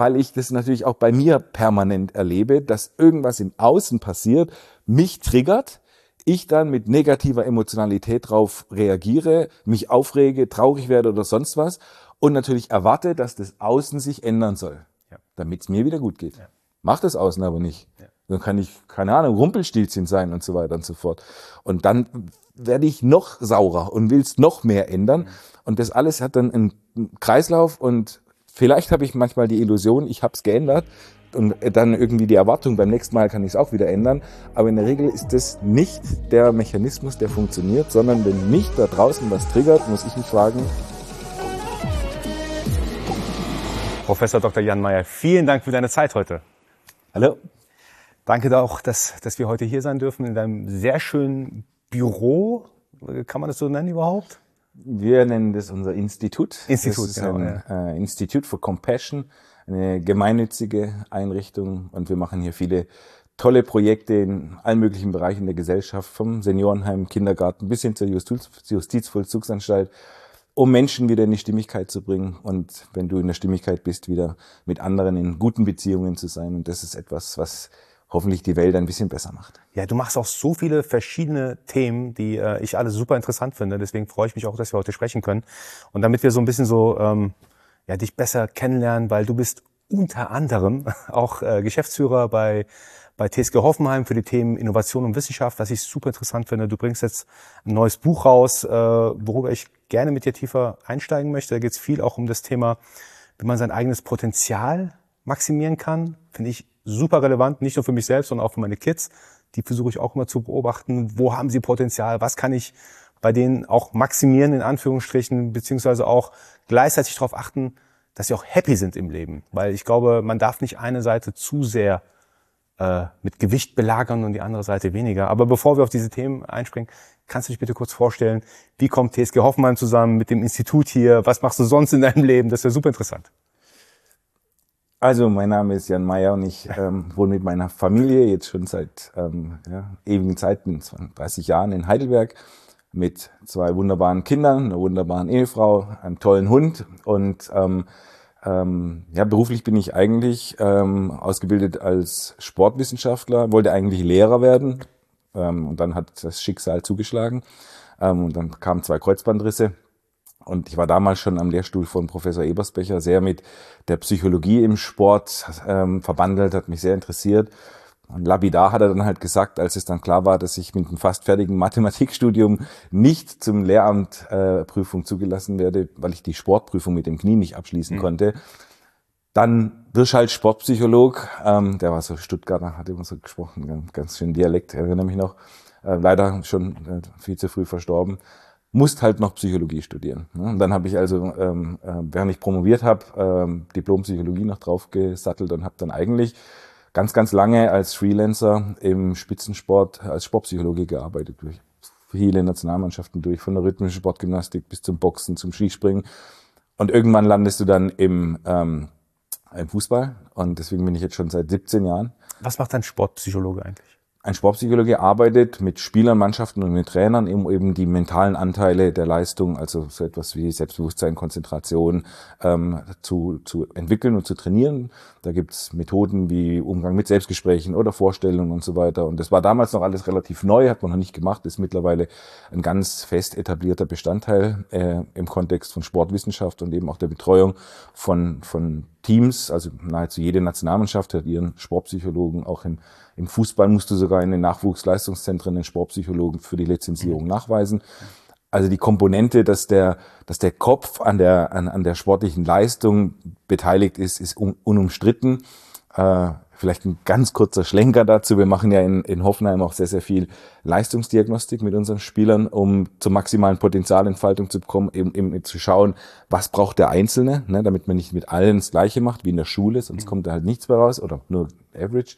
weil ich das natürlich auch bei mir permanent erlebe, dass irgendwas im Außen passiert, mich triggert, ich dann mit negativer Emotionalität drauf reagiere, mich aufrege, traurig werde oder sonst was und natürlich erwarte, dass das Außen sich ändern soll, damit es mir wieder gut geht. Ja. Macht das Außen aber nicht. Ja. Dann kann ich, keine Ahnung, Rumpelstilzchen sein und so weiter und so fort. Und dann werde ich noch saurer und will es noch mehr ändern. Und das alles hat dann einen Kreislauf und vielleicht habe ich manchmal die Illusion, ich habe es geändert und dann irgendwie die Erwartung, beim nächsten Mal kann ich es auch wieder ändern. Aber in der Regel ist das nicht der Mechanismus, der funktioniert, sondern wenn mich da draußen was triggert, muss ich mich fragen. Professor Dr. Jan Mayer, vielen Dank für deine Zeit heute. Hallo. Danke auch, dass wir heute hier sein dürfen in deinem sehr schönen Büro. Kann man das so nennen überhaupt? Wir nennen das unser Institut. Institut, das ist ein Institute for Compassion, eine gemeinnützige Einrichtung. Und wir machen hier viele tolle Projekte in allen möglichen Bereichen der Gesellschaft, vom Seniorenheim, Kindergarten bis hin zur Justizvollzugsanstalt, um Menschen wieder in die Stimmigkeit zu bringen. Und wenn du in der Stimmigkeit bist, wieder mit anderen in guten Beziehungen zu sein. Und das ist etwas, was hoffentlich die Welt ein bisschen besser macht. Ja, du machst auch so viele verschiedene Themen, die ich alle super interessant finde. Deswegen freue ich mich auch, dass wir heute sprechen können. Und damit wir so ein bisschen dich besser kennenlernen, weil du bist unter anderem auch Geschäftsführer bei TSG Hoffenheim für die Themen Innovation und Wissenschaft, was ich super interessant finde. Du bringst jetzt ein neues Buch raus, worüber ich gerne mit dir tiefer einsteigen möchte. Da geht es viel auch um das Thema, wie man sein eigenes Potenzial maximieren kann. Finde ich super relevant, nicht nur für mich selbst, sondern auch für meine Kids. Die versuche ich auch immer zu beobachten. Wo haben sie Potenzial? Was kann ich bei denen auch maximieren, in Anführungsstrichen, beziehungsweise auch gleichzeitig darauf achten, dass sie auch happy sind im Leben. Weil ich glaube, man darf nicht eine Seite zu sehr mit Gewicht belagern und die andere Seite weniger. Aber bevor wir auf diese Themen einspringen, kannst du dich bitte kurz vorstellen, wie kommt TSG Hoffenheim zusammen mit dem Institut hier? Was machst du sonst in deinem Leben? Das wäre super interessant. Also, mein Name ist Jan Mayer und ich wohne mit meiner Familie jetzt schon seit ewigen Zeiten, 30 Jahren in Heidelberg, mit 2 wunderbaren Kindern, einer wunderbaren Ehefrau, einem tollen Hund und beruflich bin ich eigentlich ausgebildet als Sportwissenschaftler, wollte eigentlich Lehrer werden und dann hat das Schicksal zugeschlagen und dann kamen 2 Kreuzbandrisse. Und ich war damals schon am Lehrstuhl von Professor Eberspecher sehr mit der Psychologie im Sport verbandelt, hat mich sehr interessiert. Und lapidar hat er dann halt gesagt, als es dann klar war, dass ich mit einem fast fertigen Mathematikstudium nicht zum Lehramt Prüfung zugelassen werde, weil ich die Sportprüfung mit dem Knie nicht abschließen konnte. Dann wirst halt Sportpsycholog, der war so Stuttgarter, hat immer so gesprochen, ganz schön Dialekt, erinnere mich noch, leider schon viel zu früh verstorben. Musst halt noch Psychologie studieren. Und dann habe ich also, während ich promoviert habe, Diplompsychologie noch draufgesattelt und habe dann eigentlich ganz, ganz lange als Freelancer im Spitzensport als Sportpsychologe gearbeitet. Durch viele Nationalmannschaften durch, von der rhythmischen Sportgymnastik bis zum Boxen, zum Skispringen. Und irgendwann landest du dann im Fußball. Und deswegen bin ich jetzt schon seit 17 Jahren. Was macht ein Sportpsychologe eigentlich? Ein Sportpsychologe arbeitet mit Spielern, Mannschaften und mit Trainern, um eben die mentalen Anteile der Leistung, also so etwas wie Selbstbewusstsein, Konzentration, zu entwickeln und zu trainieren. Da gibt's Methoden wie Umgang mit Selbstgesprächen oder Vorstellungen und so weiter. Und das war damals noch alles relativ neu, hat man noch nicht gemacht, ist mittlerweile ein ganz fest etablierter Bestandteil im Kontext von Sportwissenschaft und eben auch der Betreuung von Teams. Also nahezu jede Nationalmannschaft hat ihren Sportpsychologen. Auch im Fußball musst du sogar in den Nachwuchsleistungszentren den Sportpsychologen für die Lizenzierung nachweisen. Also die Komponente, dass der Kopf an der sportlichen Leistung beteiligt ist unumstritten. Vielleicht ein ganz kurzer Schlenker dazu. Wir machen ja in Hoffenheim auch sehr, sehr viel Leistungsdiagnostik mit unseren Spielern, um zur maximalen Potenzialentfaltung zu kommen, eben zu schauen, was braucht der Einzelne, ne, damit man nicht mit allen das Gleiche macht wie in der Schule, sonst kommt da halt nichts mehr raus oder nur Average.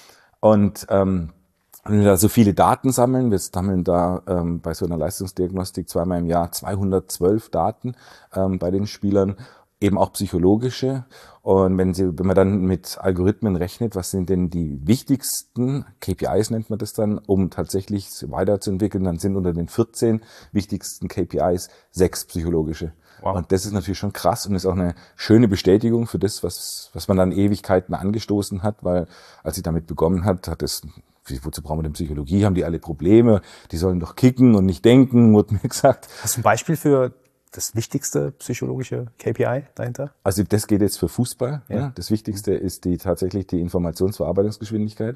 Und wenn wir da so viele Daten sammeln, wir sammeln da bei so einer Leistungsdiagnostik 2-mal im Jahr 212 Daten bei den Spielern, eben auch psychologische. Und wenn man dann mit Algorithmen rechnet, was sind denn die wichtigsten KPIs, nennt man das dann, um tatsächlich weiterzuentwickeln, dann sind unter den 14 wichtigsten KPIs 6 psychologische. Wow. Und das ist natürlich schon krass und ist auch eine schöne Bestätigung für das, was man dann Ewigkeiten angestoßen hat, weil als ich damit begonnen hat es, wozu brauchen wir denn Psychologie, haben die alle Probleme, die sollen doch kicken und nicht denken, wurde mir gesagt. Hast du ein Beispiel für das wichtigste psychologische KPI dahinter? Also das geht jetzt für Fußball. Ja. Ne? Das Wichtigste ist tatsächlich die Informationsverarbeitungsgeschwindigkeit,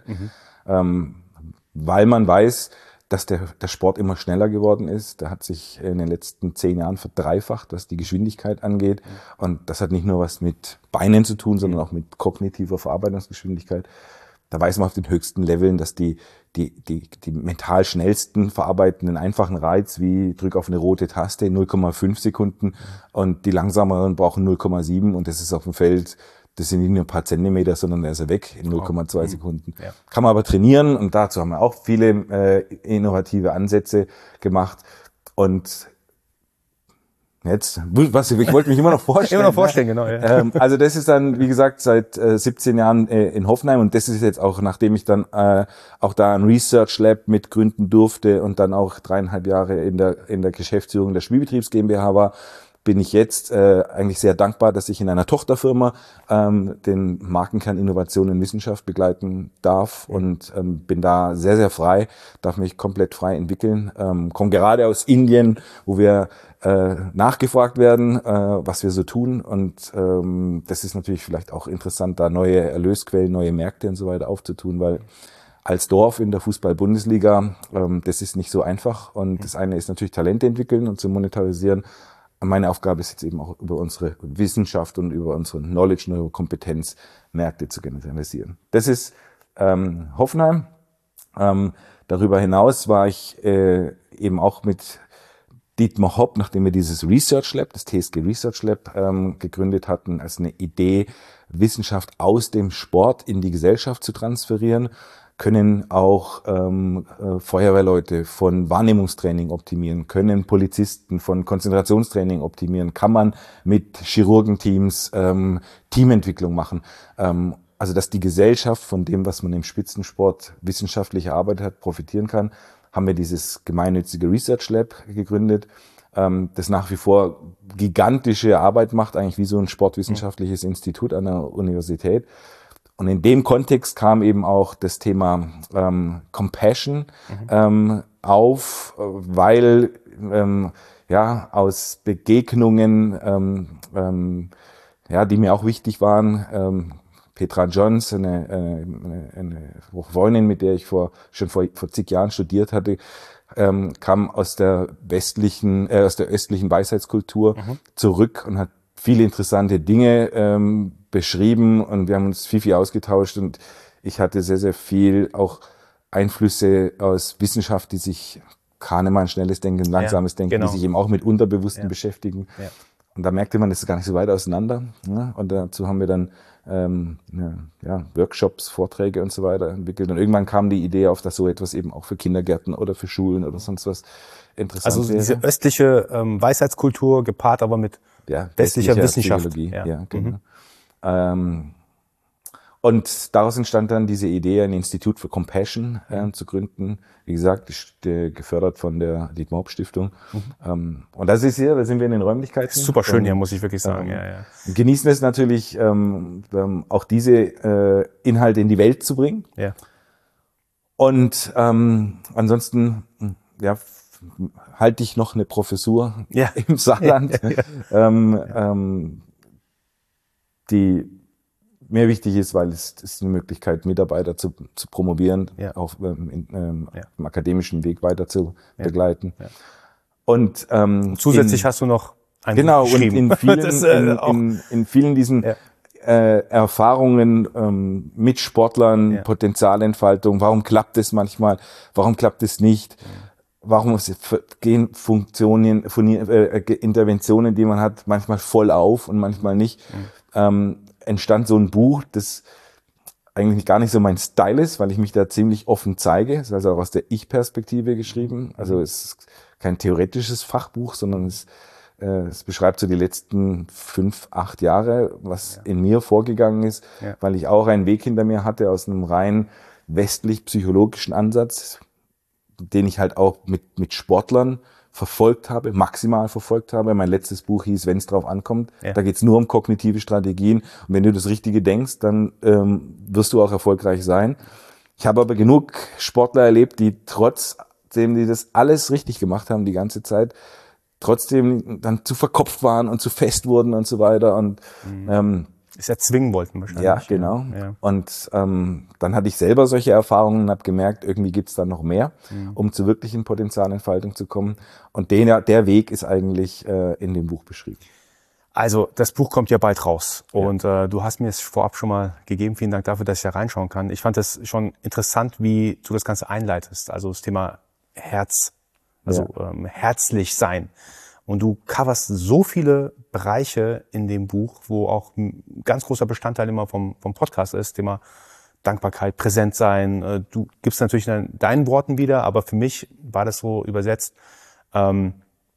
weil man weiß, dass der Sport immer schneller geworden ist. Der hat sich in den letzten 10 Jahren verdreifacht, was die Geschwindigkeit angeht. Und das hat nicht nur was mit Beinen zu tun, sondern auch mit kognitiver Verarbeitungsgeschwindigkeit. Da weiß man auf den höchsten Leveln, dass die mental schnellsten verarbeiten einen einfachen Reiz wie drück auf eine rote Taste in 0,5 Sekunden und die langsameren brauchen 0,7 und das ist auf dem Feld. Das sind nicht nur ein paar Zentimeter, sondern der ist ja weg in 0,2 Sekunden. Ja. Kann man aber trainieren und dazu haben wir auch viele innovative Ansätze gemacht. Und jetzt, ich wollte mich immer noch vorstellen. Immer noch vorstellen, genau. Ja. Also das ist dann, wie gesagt, seit 17 Jahren in Hoffenheim und das ist jetzt auch, nachdem ich dann auch da ein Research Lab mitgründen durfte und dann auch 3,5 Jahre in der Geschäftsführung der Spielbetriebs GmbH war, bin ich jetzt eigentlich sehr dankbar, dass ich in einer Tochterfirma den Markenkern Innovation in Wissenschaft begleiten darf und bin da sehr, sehr frei, darf mich komplett frei entwickeln. Komme gerade aus Indien, wo wir nachgefragt werden, was wir so tun und das ist natürlich vielleicht auch interessant, da neue Erlösquellen, neue Märkte und so weiter aufzutun, weil als Dorf in der Fußball-Bundesliga, das ist nicht so einfach und das eine ist natürlich Talente entwickeln und zu monetarisieren. Meine Aufgabe ist jetzt eben auch über unsere Wissenschaft und über unsere Knowledge und unsere Kompetenz Märkte zu generalisieren. Das ist Hoffenheim. Darüber hinaus war ich eben auch mit Dietmar Hopp, nachdem wir dieses Research Lab, das TSG Research Lab gegründet hatten, als eine Idee, Wissenschaft aus dem Sport in die Gesellschaft zu transferieren, können auch Feuerwehrleute von Wahrnehmungstraining optimieren, können Polizisten von Konzentrationstraining optimieren, kann man mit Chirurgenteams Teamentwicklung machen. Also dass die Gesellschaft von dem, was man im Spitzensport wissenschaftlich erarbeitet hat, profitieren kann, haben wir dieses gemeinnützige Research Lab gegründet, das nach wie vor gigantische Arbeit macht, eigentlich wie so ein sportwissenschaftliches Institut an der Universität. Und in dem Kontext kam eben auch das Thema Compassion auf, weil aus Begegnungen, die mir auch wichtig waren, Petra Johns, eine Freundin, mit der ich schon vor zig Jahren studiert hatte, kam aus der östlichen Weisheitskultur zurück und hat viele interessante Dinge beschrieben und wir haben uns viel ausgetauscht und ich hatte sehr, sehr viel auch Einflüsse aus Wissenschaft, die sich Kahnemann, schnelles Denken, langsames Denken, die sich eben auch mit Unterbewussten beschäftigen. Ja. Und da merkte man, das ist gar nicht so weit auseinander. Ne? Und dazu haben wir dann Workshops, Vorträge und so weiter entwickelt. Und irgendwann kam die Idee auf, dass so etwas eben auch für Kindergärten oder für Schulen oder sonst was interessant wäre. Also diese östliche Weisheitskultur gepaart aber mit westlicher Wissenschaft. Psychologie. Ja, genau. Und daraus entstand dann diese Idee, ein Institut für Compassion zu gründen. Wie gesagt, gefördert von der Dietmar Hopp Stiftung. Und das ist da sind wir in den Räumlichkeiten. Super schön hier, muss ich wirklich sagen. Genießen es natürlich, auch diese Inhalte in die Welt zu bringen. Ja. Und ansonsten, halte ich noch eine Professur im Saarland, die mir wichtig ist, weil es ist eine Möglichkeit, Mitarbeiter zu promovieren, auch im akademischen Weg weiter zu begleiten. Ja. Und zusätzlich hast du noch einen geschrieben. Und in vielen diesen Erfahrungen mit Sportlern, Potenzialentfaltung, warum klappt es manchmal, warum klappt es nicht, warum gehen Interventionen, die man hat, manchmal voll auf und manchmal nicht. Entstand so ein Buch, das eigentlich gar nicht so mein Style ist, weil ich mich da ziemlich offen zeige. Es ist also auch aus der Ich-Perspektive geschrieben. Also es ist kein theoretisches Fachbuch, sondern es beschreibt so die letzten 5-8 Jahre, was in mir vorgegangen ist, weil ich auch einen Weg hinter mir hatte aus einem rein westlich-psychologischen Ansatz, den ich halt auch mit Sportlern verfolgt habe, maximal verfolgt habe. Mein letztes Buch hieß Wenn es drauf ankommt. Ja. Da geht es nur um kognitive Strategien. Und wenn du das Richtige denkst, dann wirst du auch erfolgreich sein. Ich habe aber genug Sportler erlebt, die trotzdem, die das alles richtig gemacht haben die ganze Zeit, trotzdem dann zu verkopft waren und zu fest wurden und so weiter. Und es erzwingen wollten wahrscheinlich. Ja, genau. Ja. Und dann hatte ich selber solche Erfahrungen und habe gemerkt, irgendwie gibt's da noch mehr, um zur wirklichen Potenzialentfaltung zu kommen. Und der Weg ist eigentlich in dem Buch beschrieben. Also das Buch kommt ja bald raus und du hast mir es vorab schon mal gegeben. Vielen Dank dafür, dass ich da reinschauen kann. Ich fand das schon interessant, wie du das Ganze einleitest. Also das Thema Herz, also herzlich sein. Und du coverst so viele Bereiche in dem Buch, wo auch ein ganz großer Bestandteil immer vom Podcast ist, Thema Dankbarkeit, präsent sein. Du gibst natürlich in deinen Worten wieder, aber für mich war das so übersetzt, wie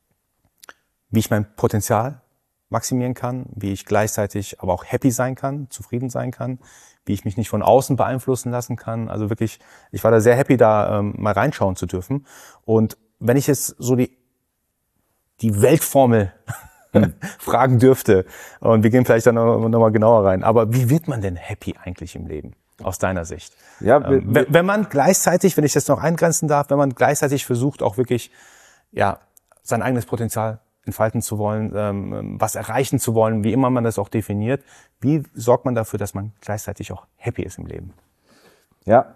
ich mein Potenzial maximieren kann, wie ich gleichzeitig aber auch happy sein kann, zufrieden sein kann, wie ich mich nicht von außen beeinflussen lassen kann. Also wirklich, ich war da sehr happy, da mal reinschauen zu dürfen. Und wenn ich jetzt so die Weltformel fragen dürfte, und wir gehen vielleicht dann noch mal genauer rein, aber wie wird man denn happy eigentlich im Leben, aus deiner Sicht? Ja, wenn man gleichzeitig, wenn ich das noch eingrenzen darf, wenn man gleichzeitig versucht, auch wirklich sein eigenes Potenzial entfalten zu wollen, was erreichen zu wollen, wie immer man das auch definiert, wie sorgt man dafür, dass man gleichzeitig auch happy ist im Leben? Ja,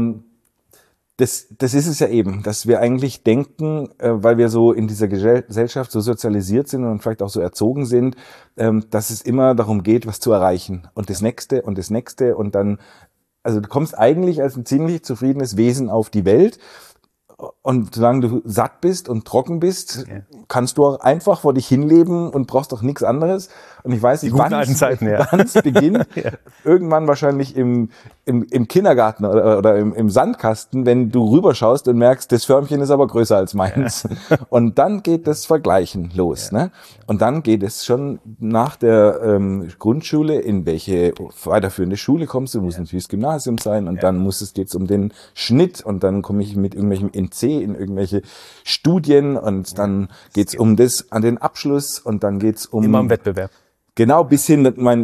das ist es ja eben, dass wir eigentlich denken, weil wir so in dieser Gesellschaft so sozialisiert sind und vielleicht auch so erzogen sind, dass es immer darum geht, was zu erreichen und das Nächste und das Nächste und dann, also du kommst eigentlich als ein ziemlich zufriedenes Wesen auf die Welt. Und solange du satt bist und trocken bist, kannst du auch einfach vor dich hinleben und brauchst doch nichts anderes. Und ich weiß nicht, wann es beginnt. Irgendwann wahrscheinlich im Kindergarten oder im Sandkasten, wenn du rüberschaust und merkst, das Förmchen ist aber größer als meins. Und dann geht das Vergleichen los. Ne? Und dann geht es schon nach der Grundschule, in welche weiterführende Schule kommst du, muss natürlich das Gymnasium sein und dann geht's um den Schnitt und dann komme ich mit irgendwelchem NC in irgendwelche Studien und dann geht's um das an den Abschluss und dann geht's um... Immer im Wettbewerb. Genau, bis hin,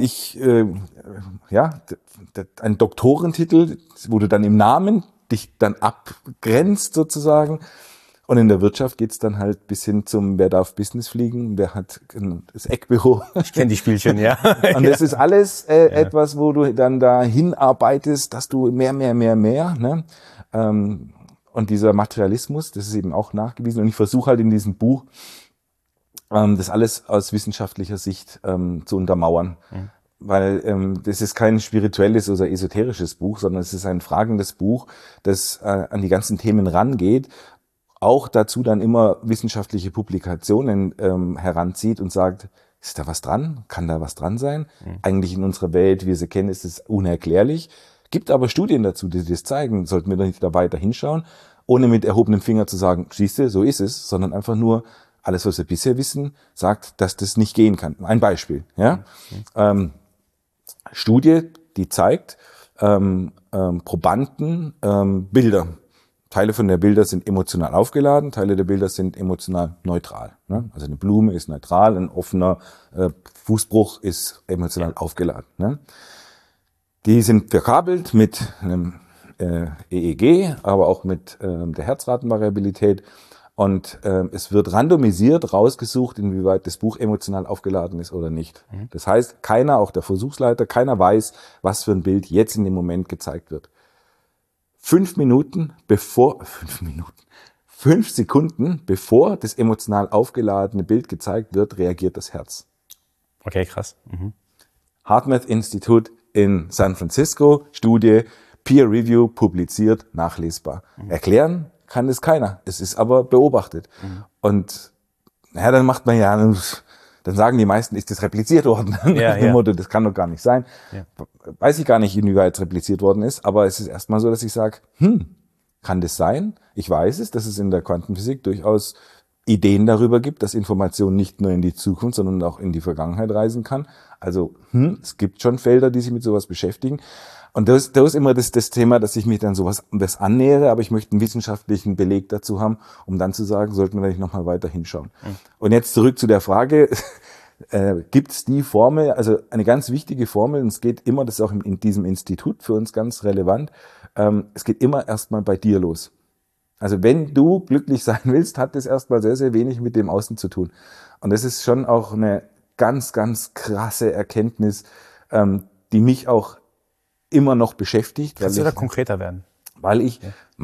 ein Doktorentitel, wo du dann im Namen dich dann abgrenzt sozusagen. Und in der Wirtschaft geht's dann halt bis hin zum, wer darf Business fliegen, wer hat das Eckbüro. Ich kenne die Spielchen, ja. Und das ist alles etwas, wo du dann da hinarbeitest, dass du mehr. Ne? Und dieser Materialismus, das ist eben auch nachgewiesen. Und ich versuche halt in diesem Buch, das alles aus wissenschaftlicher Sicht zu untermauern. Weil das ist kein spirituelles oder esoterisches Buch, sondern es ist ein fragendes Buch, das an die ganzen Themen rangeht, auch dazu dann immer wissenschaftliche Publikationen heranzieht und sagt, ist da was dran? Kann da was dran sein? Eigentlich in unserer Welt, wie wir sie kennen, ist es unerklärlich. Gibt aber Studien dazu, die das zeigen. Sollten wir doch nicht da weiter hinschauen, ohne mit erhobenem Finger zu sagen, siehste, so ist es, sondern einfach nur, alles, was wir bisher wissen, sagt, dass das nicht gehen kann. Ein Beispiel. Ja? Studie, die zeigt, Probanden Bilder. Teile von der Bilder sind emotional aufgeladen, Teile der Bilder sind emotional neutral. Ne? Also eine Blume ist neutral, ein offener Fußbruch ist emotional aufgeladen. Ne? Die sind verkabelt mit einem EEG, aber auch mit der Herzratenvariabilität. Und es wird randomisiert rausgesucht, inwieweit das Buch emotional aufgeladen ist oder nicht. Das heißt, keiner, auch der Versuchsleiter, keiner weiß, was für ein Bild jetzt in dem Moment gezeigt wird. 5 Sekunden bevor das emotional aufgeladene Bild gezeigt wird, reagiert das Herz. Okay, krass. HeartMath Institute in San Francisco, Studie, Peer Review, publiziert, nachlesbar. Erklären kann es keiner. Es ist aber beobachtet. Und dann macht man dann sagen die meisten, ist das repliziert worden? Nach dem Motto, das kann doch gar nicht sein. Weiß ich gar nicht, inwieweit es repliziert worden ist, aber es ist erstmal so, dass ich sage, kann das sein? Ich weiß es, dass es in der Quantenphysik durchaus Ideen darüber gibt, dass Information nicht nur in die Zukunft, sondern auch in die Vergangenheit reisen kann. Also es gibt schon Felder, die sich mit sowas beschäftigen. Und das ist immer das Thema, dass ich mich dann das annähere, aber ich möchte einen wissenschaftlichen Beleg dazu haben, um dann zu sagen, sollten wir vielleicht nochmal weiter hinschauen. Und jetzt zurück zu der Frage, gibt es die Formel, also eine ganz wichtige Formel, und es geht immer, das ist auch in diesem Institut für uns ganz relevant, es geht immer erstmal bei dir los. Also wenn du glücklich sein willst, hat das erstmal sehr, sehr wenig mit dem Außen zu tun. Und das ist schon auch eine ganz, ganz krasse Erkenntnis, die mich auch immer noch beschäftigt. Kannst du da konkreter werden? Weil ich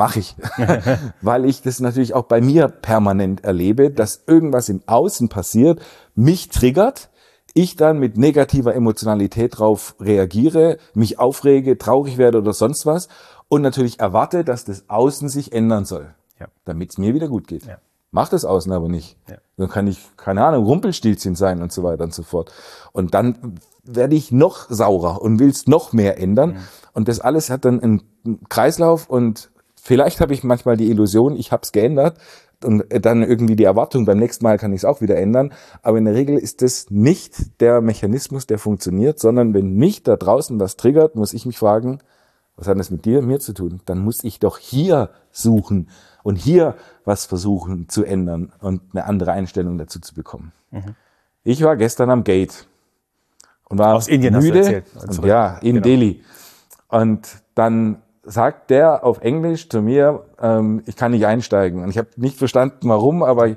das natürlich auch bei mir permanent erlebe, dass irgendwas im Außen passiert, mich triggert, ich dann mit negativer Emotionalität drauf reagiere, mich aufrege, traurig werde oder sonst was und natürlich erwarte, dass das Außen sich ändern soll, damit es mir wieder gut geht. Ja. Macht das Außen aber nicht. Ja. Dann kann ich, keine Ahnung, Rumpelstilzchen sein und so weiter und so fort. Und dann werde ich noch saurer und will es noch mehr ändern. Und das alles hat dann einen Kreislauf und vielleicht habe ich manchmal die Illusion, ich habe es geändert und dann irgendwie die Erwartung, beim nächsten Mal kann ich es auch wieder ändern. Aber in der Regel ist das nicht der Mechanismus, der funktioniert, sondern wenn mich da draußen was triggert, muss ich mich fragen, was hat das mit mir zu tun? Dann muss ich doch hier suchen und hier was versuchen zu ändern und eine andere Einstellung dazu zu bekommen. Ich war gestern am Gate und war aus Indien müde. Hast du erzählt. Und ja, in Delhi. Und dann sagt der auf Englisch zu mir, ich kann nicht einsteigen. Und ich habe nicht verstanden, warum, aber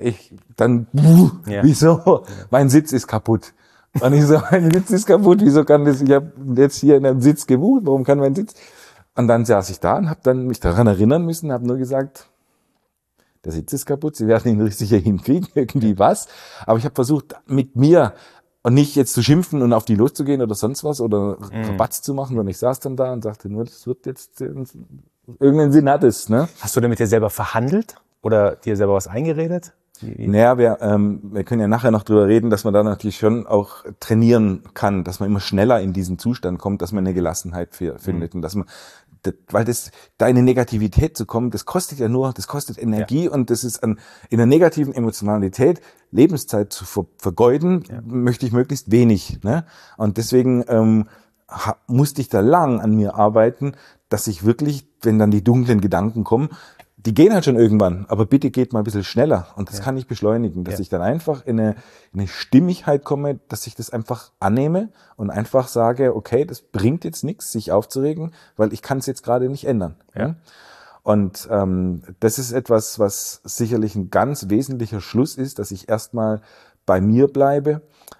wieso? Mein Sitz ist kaputt. Und ich so, mein Sitz ist kaputt, wieso kann das, ich habe jetzt hier in einem Sitz gebucht, warum kann mein Sitz? Und dann saß ich da und habe dann mich daran erinnern müssen, habe nur gesagt, der Sitz ist kaputt, Sie werden ihn sicher hinkriegen, irgendwie was. Aber ich habe versucht, mit mir und nicht jetzt zu schimpfen und auf die loszugehen oder sonst was oder Rabatz zu machen, sondern ich saß dann da und sagte nur, das wird jetzt, irgendeinen Sinn hat es, ne? Hast du denn mit dir selber verhandelt oder dir selber was eingeredet? Naja, wir können ja nachher noch drüber reden, dass man da natürlich schon auch trainieren kann, dass man immer schneller in diesen Zustand kommt, dass man eine Gelassenheit findet und dass man, weil da in eine Negativität zu kommen, das kostet Energie und das ist in der negativen Emotionalität Lebenszeit zu vergeuden, möchte ich möglichst wenig, ne? Und deswegen musste ich da lang an mir arbeiten, dass ich wirklich, wenn dann die dunklen Gedanken kommen, die gehen halt schon irgendwann, aber bitte geht mal ein bisschen schneller. Und das kann ich beschleunigen, dass ich dann einfach in eine Stimmigkeit komme, dass ich das einfach annehme und einfach sage, okay, das bringt jetzt nichts, sich aufzuregen, weil ich kann es jetzt gerade nicht ändern. Ja. Und das ist etwas, was sicherlich ein ganz wesentlicher Schluss ist, dass ich erstmal bei mir bleibe.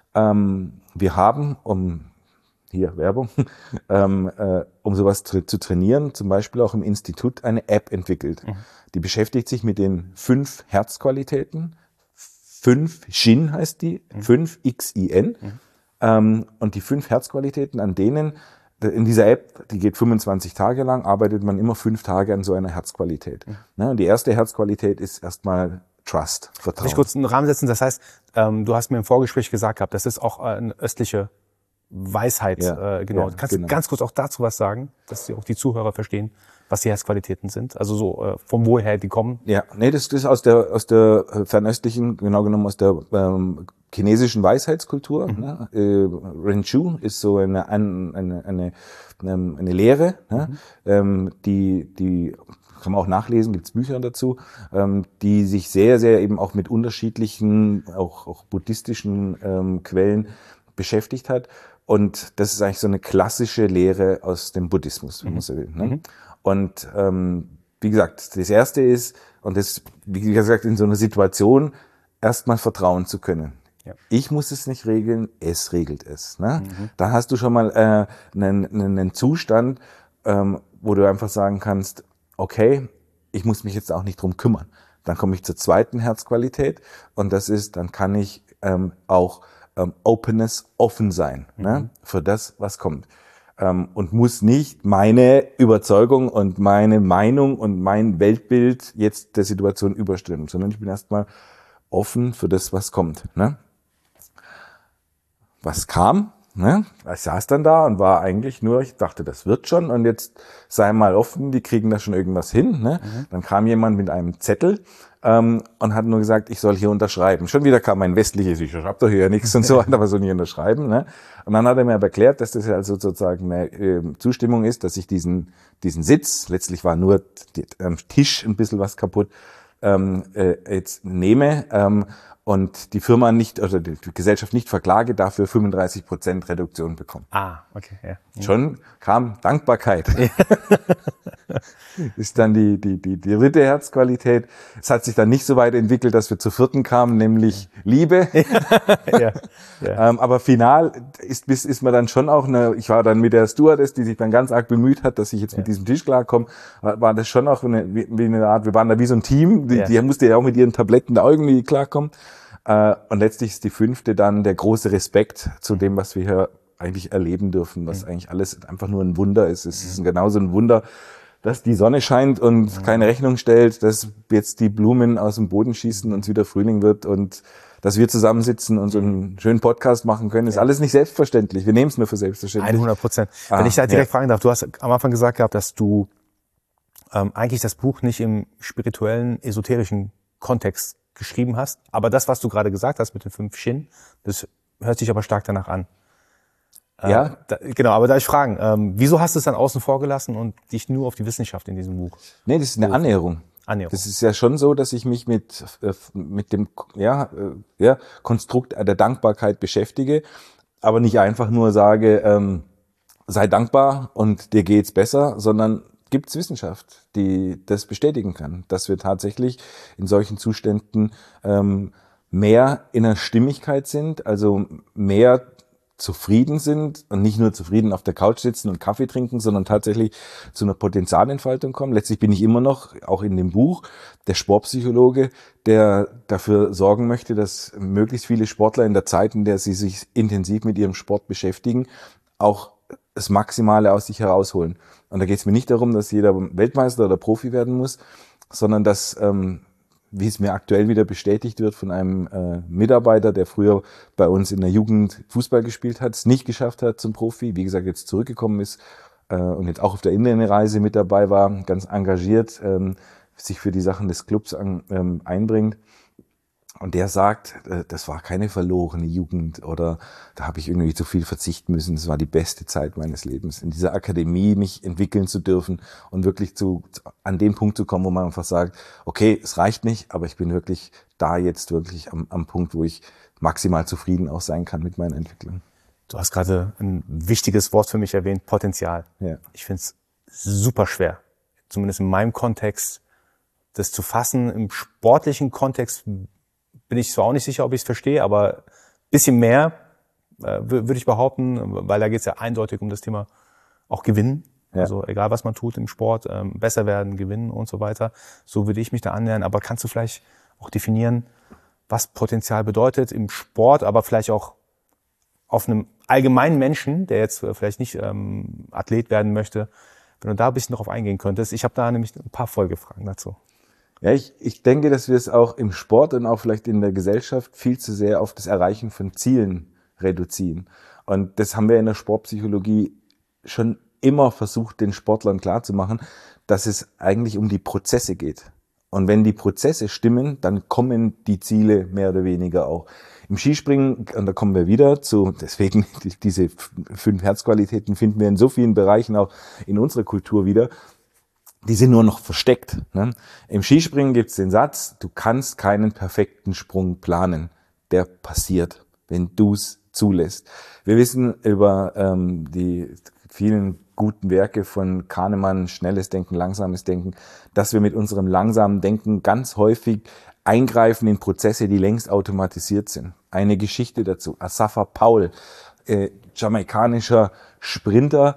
Wir haben, hier Werbung, um sowas zu trainieren, zum Beispiel auch im Institut eine App entwickelt. Die beschäftigt sich mit den 5 Herzqualitäten. 5 Shin heißt die, 5 XIN. Und die 5 Herzqualitäten, an denen, in dieser App, die geht 25 Tage lang, arbeitet man immer 5 Tage an so einer Herzqualität. Und die erste Herzqualität ist erstmal Trust, Vertrauen. Kann ich kurz einen Rahmen setzen? Das heißt, du hast mir im Vorgespräch gesagt gehabt, das ist auch eine östliche Weisheit, genau. Kannst du ganz kurz auch dazu was sagen, dass auch die Zuhörer verstehen, was die Herzqualitäten sind? Also so von woher die kommen? Ja, nee, das ist aus der fernöstlichen, genau genommen aus der chinesischen Weisheitskultur. Ne? Renchu ist so eine Lehre, ne? Die kann man auch nachlesen, gibt's Bücher dazu, die sich sehr, sehr eben auch mit unterschiedlichen, auch buddhistischen Quellen beschäftigt hat. Und das ist eigentlich so eine klassische Lehre aus dem Buddhismus, wenn man so will. Ne? Und wie gesagt, das Erste ist, und das, wie gesagt, in so einer Situation erstmal vertrauen zu können. Ja. Ich muss es nicht regeln, es regelt es. Ne? Da hast du schon mal einen Zustand, wo du einfach sagen kannst, okay, ich muss mich jetzt auch nicht drum kümmern. Dann komme ich zur zweiten Herzqualität und das ist, dann kann ich auch Openness, offen sein, ne, für das, was kommt. Und muss nicht meine Überzeugung und meine Meinung und mein Weltbild jetzt der Situation überstimmen, sondern ich bin erstmal offen für das, was kommt. Ne? Was kam? Ne? Ich saß dann da und war eigentlich nur, ich dachte, das wird schon und jetzt sei mal offen, die kriegen da schon irgendwas hin. Ne? Dann kam jemand mit einem Zettel und hat nur gesagt, ich soll hier unterschreiben. Schon wieder kam ein westliches, ich schreibe doch hier nichts und so weiter, aber so nicht unterschreiben. Ne? Und dann hat er mir aber erklärt, dass das also sozusagen eine Zustimmung ist, dass ich diesen Sitz, letztlich war nur am Tisch ein bisschen was kaputt, jetzt nehme und die Firma nicht, oder die Gesellschaft nicht verklage, dafür 35% Reduktion bekommt. Ah, okay, ja. Schon kam Dankbarkeit. Ist dann die dritte Herzqualität. Es hat sich dann nicht so weit entwickelt, dass wir zur vierten kamen, nämlich Liebe. Aber final ist man dann schon auch ich war dann mit der Stewardess, die sich dann ganz arg bemüht hat, dass ich jetzt mit diesem Tisch klarkomme, war das schon auch wie eine Art, wir waren da wie so ein Team, die musste ja auch mit ihren Tabletten da irgendwie klarkommen. Und letztlich ist die fünfte dann der große Respekt zu dem, was wir hier eigentlich erleben dürfen, was eigentlich alles einfach nur ein Wunder ist. Es ist genauso ein Wunder, dass die Sonne scheint und keine Rechnung stellt, dass jetzt die Blumen aus dem Boden schießen und es wieder Frühling wird und dass wir zusammensitzen und so einen schönen Podcast machen können, ist alles nicht selbstverständlich. Wir nehmen es nur für selbstverständlich. 100%. Wenn ich da direkt fragen darf, du hast am Anfang gesagt gehabt, dass du eigentlich das Buch nicht im spirituellen, esoterischen Kontext geschrieben hast, aber das, was du gerade gesagt hast mit den 5 Shin, das hört sich aber stark danach an. Ja. Genau, aber da ich fragen, wieso hast du es dann außen vor gelassen und dich nur auf die Wissenschaft in diesem Buch? Nee, das ist eine Annäherung. Das ist ja schon so, dass ich mich mit dem Konstrukt der Dankbarkeit beschäftige, aber nicht einfach nur sage, sei dankbar und dir geht's besser, sondern gibt's Wissenschaft, die das bestätigen kann, dass wir tatsächlich in solchen Zuständen mehr in der Stimmigkeit sind, also mehr zufrieden sind und nicht nur zufrieden auf der Couch sitzen und Kaffee trinken, sondern tatsächlich zu einer Potenzialentfaltung kommen. Letztlich bin ich immer noch, auch in dem Buch, der Sportpsychologe, der dafür sorgen möchte, dass möglichst viele Sportler in der Zeit, in der sie sich intensiv mit ihrem Sport beschäftigen, auch das Maximale aus sich herausholen. Und da geht es mir nicht darum, dass jeder Weltmeister oder Profi werden muss, sondern dass wie es mir aktuell wieder bestätigt wird von einem Mitarbeiter, der früher bei uns in der Jugend Fußball gespielt hat, es nicht geschafft hat zum Profi, wie gesagt, jetzt zurückgekommen ist und jetzt auch auf der Innenreise mit dabei war, ganz engagiert, sich für die Sachen des Clubs einbringt. Und der sagt, das war keine verlorene Jugend oder da habe ich irgendwie zu viel verzichten müssen. Das war die beste Zeit meines Lebens, in dieser Akademie mich entwickeln zu dürfen und wirklich an den Punkt zu kommen, wo man einfach sagt, okay, es reicht nicht, aber ich bin wirklich da jetzt wirklich am Punkt, wo ich maximal zufrieden auch sein kann mit meiner Entwicklung. Du hast gerade ein wichtiges Wort für mich erwähnt, Potenzial. Ja. Ich finde es super schwer, zumindest in meinem Kontext, das zu fassen. Im sportlichen Kontext bin ich zwar auch nicht sicher, ob ich es verstehe, aber ein bisschen mehr würde ich behaupten, weil da geht es ja eindeutig um das Thema auch Gewinnen. Ja. Also egal, was man tut im Sport, besser werden, gewinnen und so weiter. So würde ich mich da annähern. Aber kannst du vielleicht auch definieren, was Potenzial bedeutet im Sport, aber vielleicht auch auf einem allgemeinen Menschen, der jetzt vielleicht nicht Athlet werden möchte, wenn du da ein bisschen drauf eingehen könntest. Ich habe da nämlich ein paar Folgefragen dazu. Ja, ich denke, dass wir es auch im Sport und auch vielleicht in der Gesellschaft viel zu sehr auf das Erreichen von Zielen reduzieren. Und das haben wir in der Sportpsychologie schon immer versucht, den Sportlern klarzumachen, dass es eigentlich um die Prozesse geht. Und wenn die Prozesse stimmen, dann kommen die Ziele mehr oder weniger auch. Im Skispringen, und da kommen wir wieder deswegen diese 5 Herzqualitäten finden wir in so vielen Bereichen auch in unserer Kultur wieder. Die sind nur noch versteckt. Ne? Im Skispringen gibt's den Satz, du kannst keinen perfekten Sprung planen. Der passiert, wenn du's zulässt. Wir wissen über die vielen guten Werke von Kahnemann, schnelles Denken, langsames Denken, dass wir mit unserem langsamen Denken ganz häufig eingreifen in Prozesse, die längst automatisiert sind. Eine Geschichte dazu. Asafa Powell, jamaikanischer Sprinter,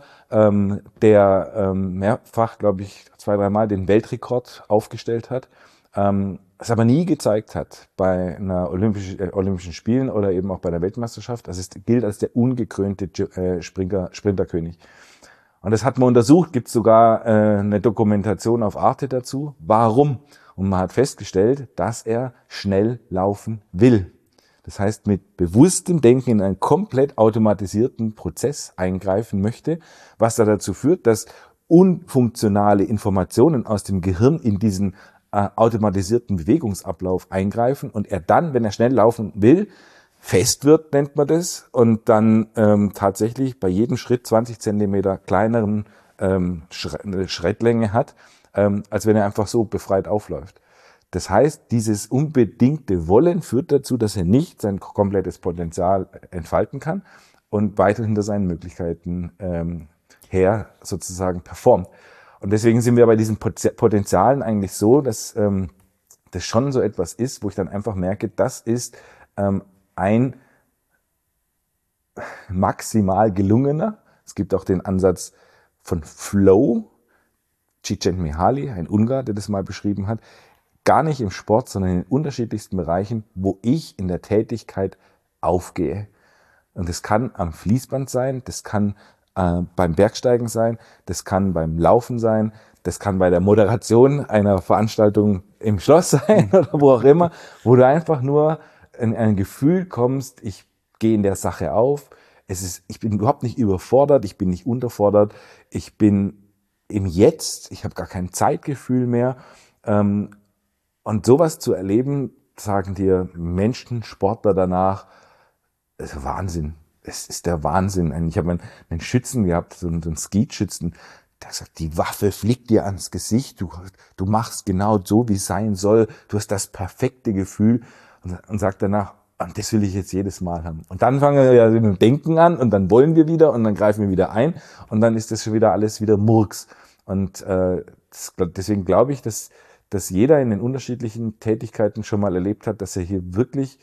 der mehrfach, glaube ich, 2-3 Mal den Weltrekord aufgestellt hat, es aber nie gezeigt hat bei einer Olympischen Spielen oder eben auch bei der Weltmeisterschaft. Also es gilt als der ungekrönte Sprinterkönig. Und das hat man untersucht, gibt sogar eine Dokumentation auf Arte dazu. Warum? Und man hat festgestellt, dass er schnell laufen will. das heißt mit bewusstem Denken in einen komplett automatisierten Prozess eingreifen möchte, was da dazu führt, dass unfunktionale Informationen aus dem Gehirn in diesen automatisierten Bewegungsablauf eingreifen und er dann, wenn er schnell laufen will, fest wird, nennt man das, und dann tatsächlich bei jedem Schritt 20 Zentimeter kleineren Schrittlänge hat, als wenn er einfach so befreit aufläuft. Das heißt, dieses unbedingte Wollen führt dazu, dass er nicht sein komplettes Potenzial entfalten kann und weiter hinter seinen Möglichkeiten her sozusagen performt. Und deswegen sind wir bei diesen Potenzialen eigentlich so, dass das schon so etwas ist, wo ich dann einfach merke, das ist ein maximal gelungener. Es gibt auch den Ansatz von Flow. Csikszentmihalyi, ein Ungar, der das mal beschrieben hat, gar nicht im Sport, sondern in den unterschiedlichsten Bereichen, wo ich in der Tätigkeit aufgehe. Und das kann am Fließband sein, das kann beim Bergsteigen sein, das kann beim Laufen sein, das kann bei der Moderation einer Veranstaltung im Schloss sein oder wo auch immer, wo du einfach nur in ein Gefühl kommst, ich gehe in der Sache auf, ich bin überhaupt nicht überfordert, ich bin nicht unterfordert, ich bin im Jetzt, ich habe gar kein Zeitgefühl mehr. Und sowas zu erleben, sagen dir Menschen, Sportler danach, ist Wahnsinn. Es ist der Wahnsinn. Ich habe einen Schützen gehabt, so einen Skeetschützen, der sagt, die Waffe fliegt dir ans Gesicht, du machst genau so, wie es sein soll, du hast das perfekte Gefühl und sagt danach, und das will ich jetzt jedes Mal haben. Und dann fangen wir ja mit dem Denken an und dann wollen wir wieder und dann greifen wir wieder ein und dann ist das schon wieder alles wieder Murks. Und deswegen glaube ich, dass jeder in den unterschiedlichen Tätigkeiten schon mal erlebt hat, dass er hier wirklich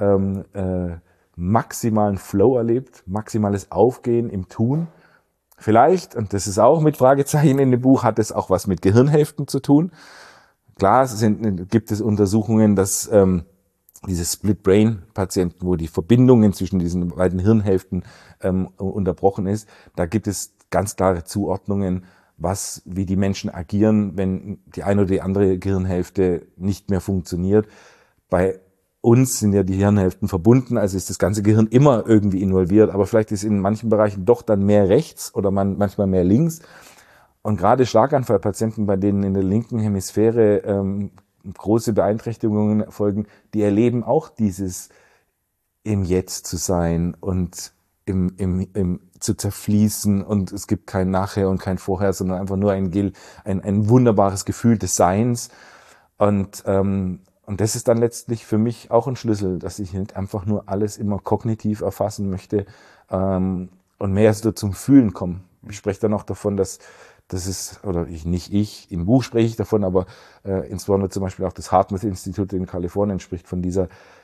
maximalen Flow erlebt, maximales Aufgehen im Tun. Vielleicht, und das ist auch mit Fragezeichen in dem Buch, hat es auch was mit Gehirnhälften zu tun. Klar, gibt es Untersuchungen, dass diese Split-Brain-Patienten, wo die Verbindungen zwischen diesen beiden Hirnhälften unterbrochen ist, da gibt es ganz klare Zuordnungen, wie die Menschen agieren, wenn die eine oder die andere Gehirnhälfte nicht mehr funktioniert. Bei uns sind ja die Hirnhälften verbunden, also ist das ganze Gehirn immer irgendwie involviert, aber vielleicht ist in manchen Bereichen doch dann mehr rechts oder manchmal mehr links. Und gerade Schlaganfallpatienten, bei denen in der linken Hemisphäre große Beeinträchtigungen erfolgen, die erleben auch dieses im Jetzt zu sein und im zu zerfließen und es gibt kein Nachher und kein Vorher, sondern einfach nur ein wunderbares Gefühl des Seins. Und das ist dann letztlich für mich auch ein Schlüssel, dass ich nicht einfach nur alles immer kognitiv erfassen möchte und mehr so zum Fühlen komme. Ich spreche dann auch davon, dass das ist, oder im Buch spreche ich davon, aber insbesondere zum Beispiel auch das Hartmut-Institut in Kalifornien spricht von dieser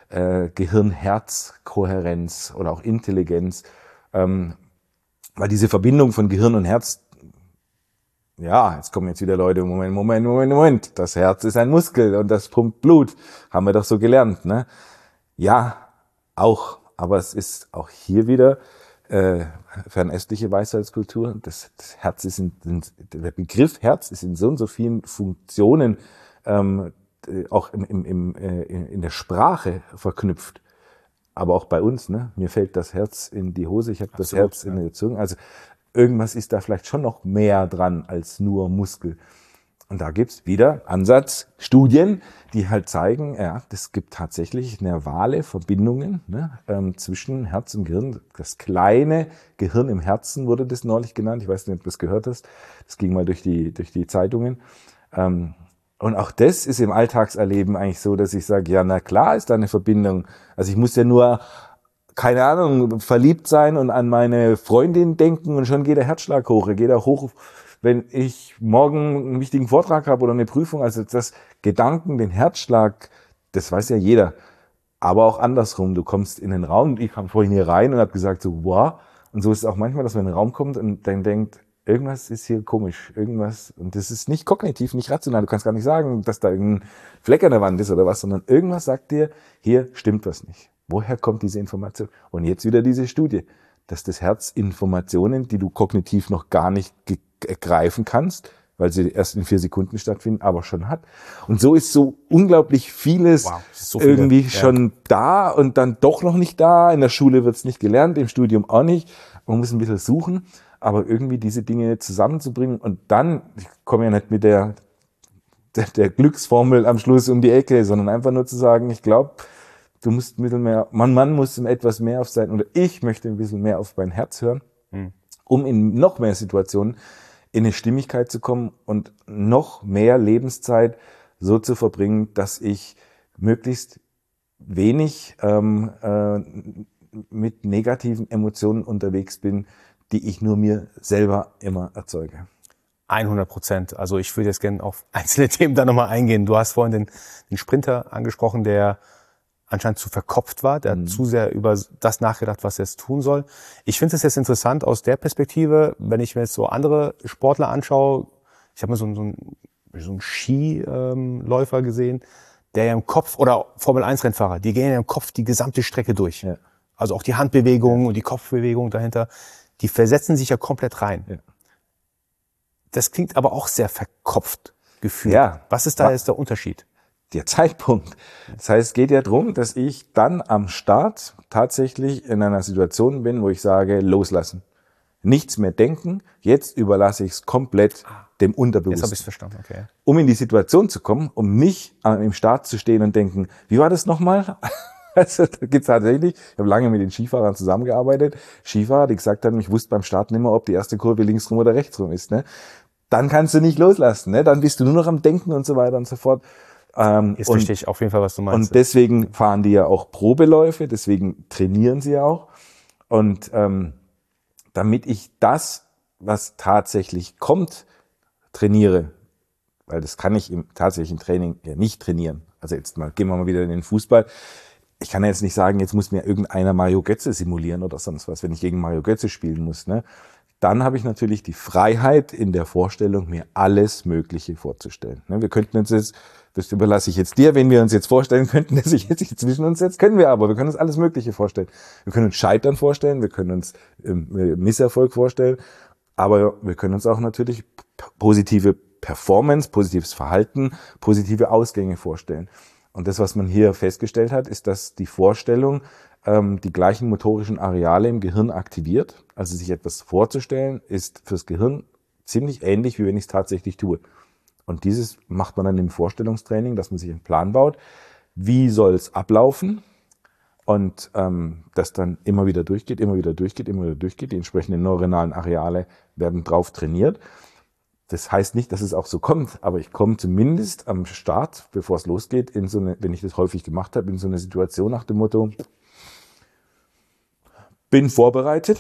Gehirn-Herz-Kohärenz oder auch Intelligenz, weil diese Verbindung von Gehirn und Herz, ja, jetzt kommen jetzt wieder Leute, Moment, das Herz ist ein Muskel und das pumpt Blut, haben wir doch so gelernt, ne? Ja, auch, aber es ist auch hier wieder fernöstliche Weisheitskultur. Das Herz ist der Begriff Herz ist in so und so vielen Funktionen auch in der Sprache verknüpft. Aber auch bei uns, ne? Mir fällt das Herz in die Hose, ich habe das Herz in der Zunge. Also irgendwas ist da vielleicht schon noch mehr dran als nur Muskel. Und da gibt's wieder Studien, die halt zeigen, ja, das gibt tatsächlich nervale Verbindungen, ne, zwischen Herz und Gehirn. Das kleine Gehirn im Herzen wurde das neulich genannt. Ich weiß nicht, ob du das gehört hast. Das ging mal durch die Zeitungen. Und auch das ist im Alltagserleben eigentlich so, dass ich sage, ja, na klar ist da eine Verbindung. Also ich muss ja nur, keine Ahnung, verliebt sein und an meine Freundin denken und schon geht der Herzschlag hoch. Er geht auch hoch, wenn ich morgen einen wichtigen Vortrag habe oder eine Prüfung. Also das Gedanken, den Herzschlag, das weiß ja jeder. Aber auch andersrum. Du kommst in den Raum, ich kam vorhin hier rein und habe gesagt so, wow. Und so ist es auch manchmal, dass man in den Raum kommt und dann denkt, irgendwas ist hier komisch, irgendwas. Und das ist nicht kognitiv, nicht rational. Du kannst gar nicht sagen, dass da irgendein Fleck an der Wand ist oder was, sondern irgendwas sagt dir, hier stimmt was nicht. Woher kommt diese Information? Und jetzt wieder diese Studie, dass das Herz Informationen, die du kognitiv noch gar nicht greifen kannst, weil sie erst in 4 Sekunden stattfinden, aber schon hat. Und so ist so unglaublich vieles irgendwie schon da und dann doch noch nicht da. In der Schule wird es nicht gelernt, im Studium auch nicht. Man muss ein bisschen suchen, aber irgendwie diese Dinge zusammenzubringen und dann, ich komme ja nicht mit der Glücksformel am Schluss um die Ecke, sondern einfach nur zu sagen, ich glaube, du musst ein bisschen mehr, man muss etwas mehr auf sein, oder ich möchte ein bisschen mehr auf mein Herz hören, um in noch mehr Situationen in eine Stimmigkeit zu kommen und noch mehr Lebenszeit so zu verbringen, dass ich möglichst wenig mit negativen Emotionen unterwegs bin, die ich nur mir selber immer erzeuge. 100%. Also ich würde jetzt gerne auf einzelne Themen da nochmal eingehen. Du hast vorhin den Sprinter angesprochen, der anscheinend zu verkopft war, der hat zu sehr über das nachgedacht, was er jetzt tun soll. Ich finde es jetzt interessant aus der Perspektive, wenn ich mir jetzt so andere Sportler anschaue. Ich habe mal so einen Skiläufer gesehen, der ja im Kopf, oder Formel-1-Rennfahrer, die gehen ja im Kopf die gesamte Strecke durch. Ja. Also auch die Handbewegung und die Kopfbewegung dahinter, die versetzen sich ja komplett rein. Ja. Das klingt aber auch sehr verkopft gefühlt. Ja. Was ist da jetzt der Unterschied? Der Zeitpunkt. Das heißt, es geht ja darum, dass ich dann am Start tatsächlich in einer Situation bin, wo ich sage, loslassen. Nichts mehr denken, jetzt überlasse ich es komplett dem Unterbewusstsein. Jetzt habe ich es verstanden, okay. Um in die Situation zu kommen, um nicht im Start zu stehen und denken, wie war das nochmal? Also, da gibt's tatsächlich, ich habe lange mit den Skifahrern zusammengearbeitet, Skifahrer, die gesagt haben, ich wusste beim Start nicht mehr, ob die erste Kurve links rum oder rechts rum ist. Ne? Dann kannst du nicht loslassen, ne? Dann bist du nur noch am Denken und so weiter und so fort. Jetzt verstehe ich auf jeden Fall, was du meinst. Und deswegen fahren die ja auch Probeläufe, deswegen trainieren sie ja auch. Und damit ich das, was tatsächlich kommt, trainiere, weil das kann ich im tatsächlichen Training ja nicht trainieren. Also jetzt gehen wir mal wieder in den Fußball. Ich kann ja jetzt nicht sagen, jetzt muss mir irgendeiner Mario Götze simulieren oder sonst was, wenn ich gegen Mario Götze spielen muss. Ne? Dann habe ich natürlich die Freiheit in der Vorstellung, mir alles Mögliche vorzustellen. Ne? Wir könnten uns jetzt, das überlasse ich jetzt dir, wenn wir uns jetzt vorstellen könnten, dass ich jetzt zwischen uns setze, können wir aber. Wir können uns alles Mögliche vorstellen. Wir können uns Scheitern vorstellen, wir können uns Misserfolg vorstellen, aber wir können uns auch natürlich positive Performance, positives Verhalten, positive Ausgänge vorstellen. Und das, was man hier festgestellt hat, ist, dass die Vorstellung die gleichen motorischen Areale im Gehirn aktiviert. Also sich etwas vorzustellen, ist fürs Gehirn ziemlich ähnlich, wie wenn ich es tatsächlich tue. Und dieses macht man dann im Vorstellungstraining, dass man sich einen Plan baut. Wie soll es ablaufen? Und das dann immer wieder durchgeht, immer wieder durchgeht, immer wieder durchgeht. Die entsprechenden neuronalen Areale werden drauf trainiert. Das heißt nicht, dass es auch so kommt, aber ich komme zumindest am Start, bevor es losgeht, in so eine, wenn ich das häufig gemacht habe, in so eine Situation nach dem Motto, bin vorbereitet,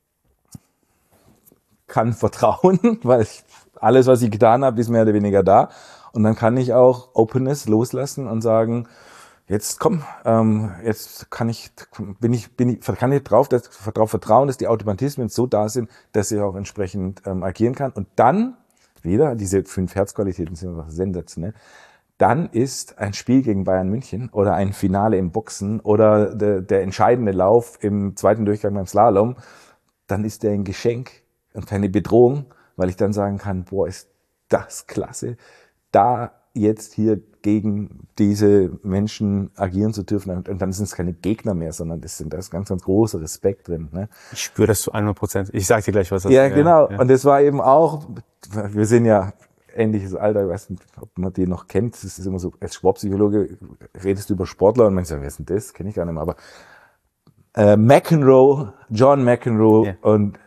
kann vertrauen, weil alles, was ich getan habe, ist mehr oder weniger da. Und dann kann ich auch Openness loslassen und sagen, jetzt komm, jetzt kann ich darauf vertrauen, dass die Automatismen so da sind, dass ich auch entsprechend agieren kann. Und dann wieder, diese 5 Herzqualitäten sind einfach sensationell. Dann ist ein Spiel gegen Bayern München oder ein Finale im Boxen oder der entscheidende Lauf im zweiten Durchgang beim Slalom, dann ist der ein Geschenk und keine Bedrohung, weil ich dann sagen kann, boah, ist das klasse, da jetzt hier gegen diese Menschen agieren zu dürfen. Und dann sind es keine Gegner mehr, sondern da ist ganz, ganz großer Respekt drin. Ne? Ich spüre das zu 100%. Ich sag dir gleich, was das ist. Ja, genau. Ja. Und das war eben auch, wir sind ja ähnliches Alter, ich weiß nicht, ob man die noch kennt. Das ist immer so, als Sportpsychologe redest du über Sportler und man sagt, wer ist denn das? Kenne ich gar nicht mehr. Aber McEnroe, John McEnroe und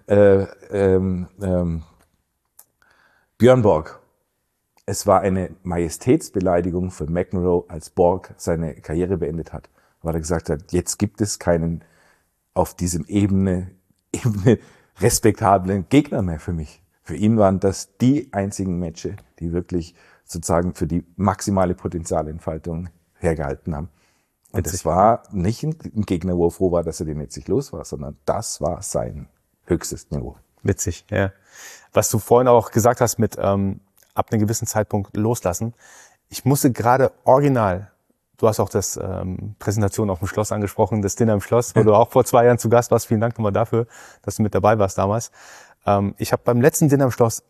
Björn Borg. Es war eine Majestätsbeleidigung für McEnroe, als Borg seine Karriere beendet hat. Weil er gesagt hat, jetzt gibt es keinen auf diesem Ebene respektablen Gegner mehr für mich. Für ihn waren das die einzigen Matches, die wirklich sozusagen für die maximale Potenzialentfaltung hergehalten haben. Und das war nicht ein Gegner, wo er froh war, dass er den jetzt nicht los war, sondern das war sein höchstes Niveau. Witzig, ja. Was du vorhin auch gesagt hast mit ab einem gewissen Zeitpunkt loslassen. Ich musste gerade original, du hast auch das Präsentation auf dem Schloss angesprochen, das Dinner im Schloss, wo du auch vor 2 Jahren zu Gast warst. Vielen Dank nochmal dafür, dass du mit dabei warst damals. Ich habe beim letzten Dinner im Schloss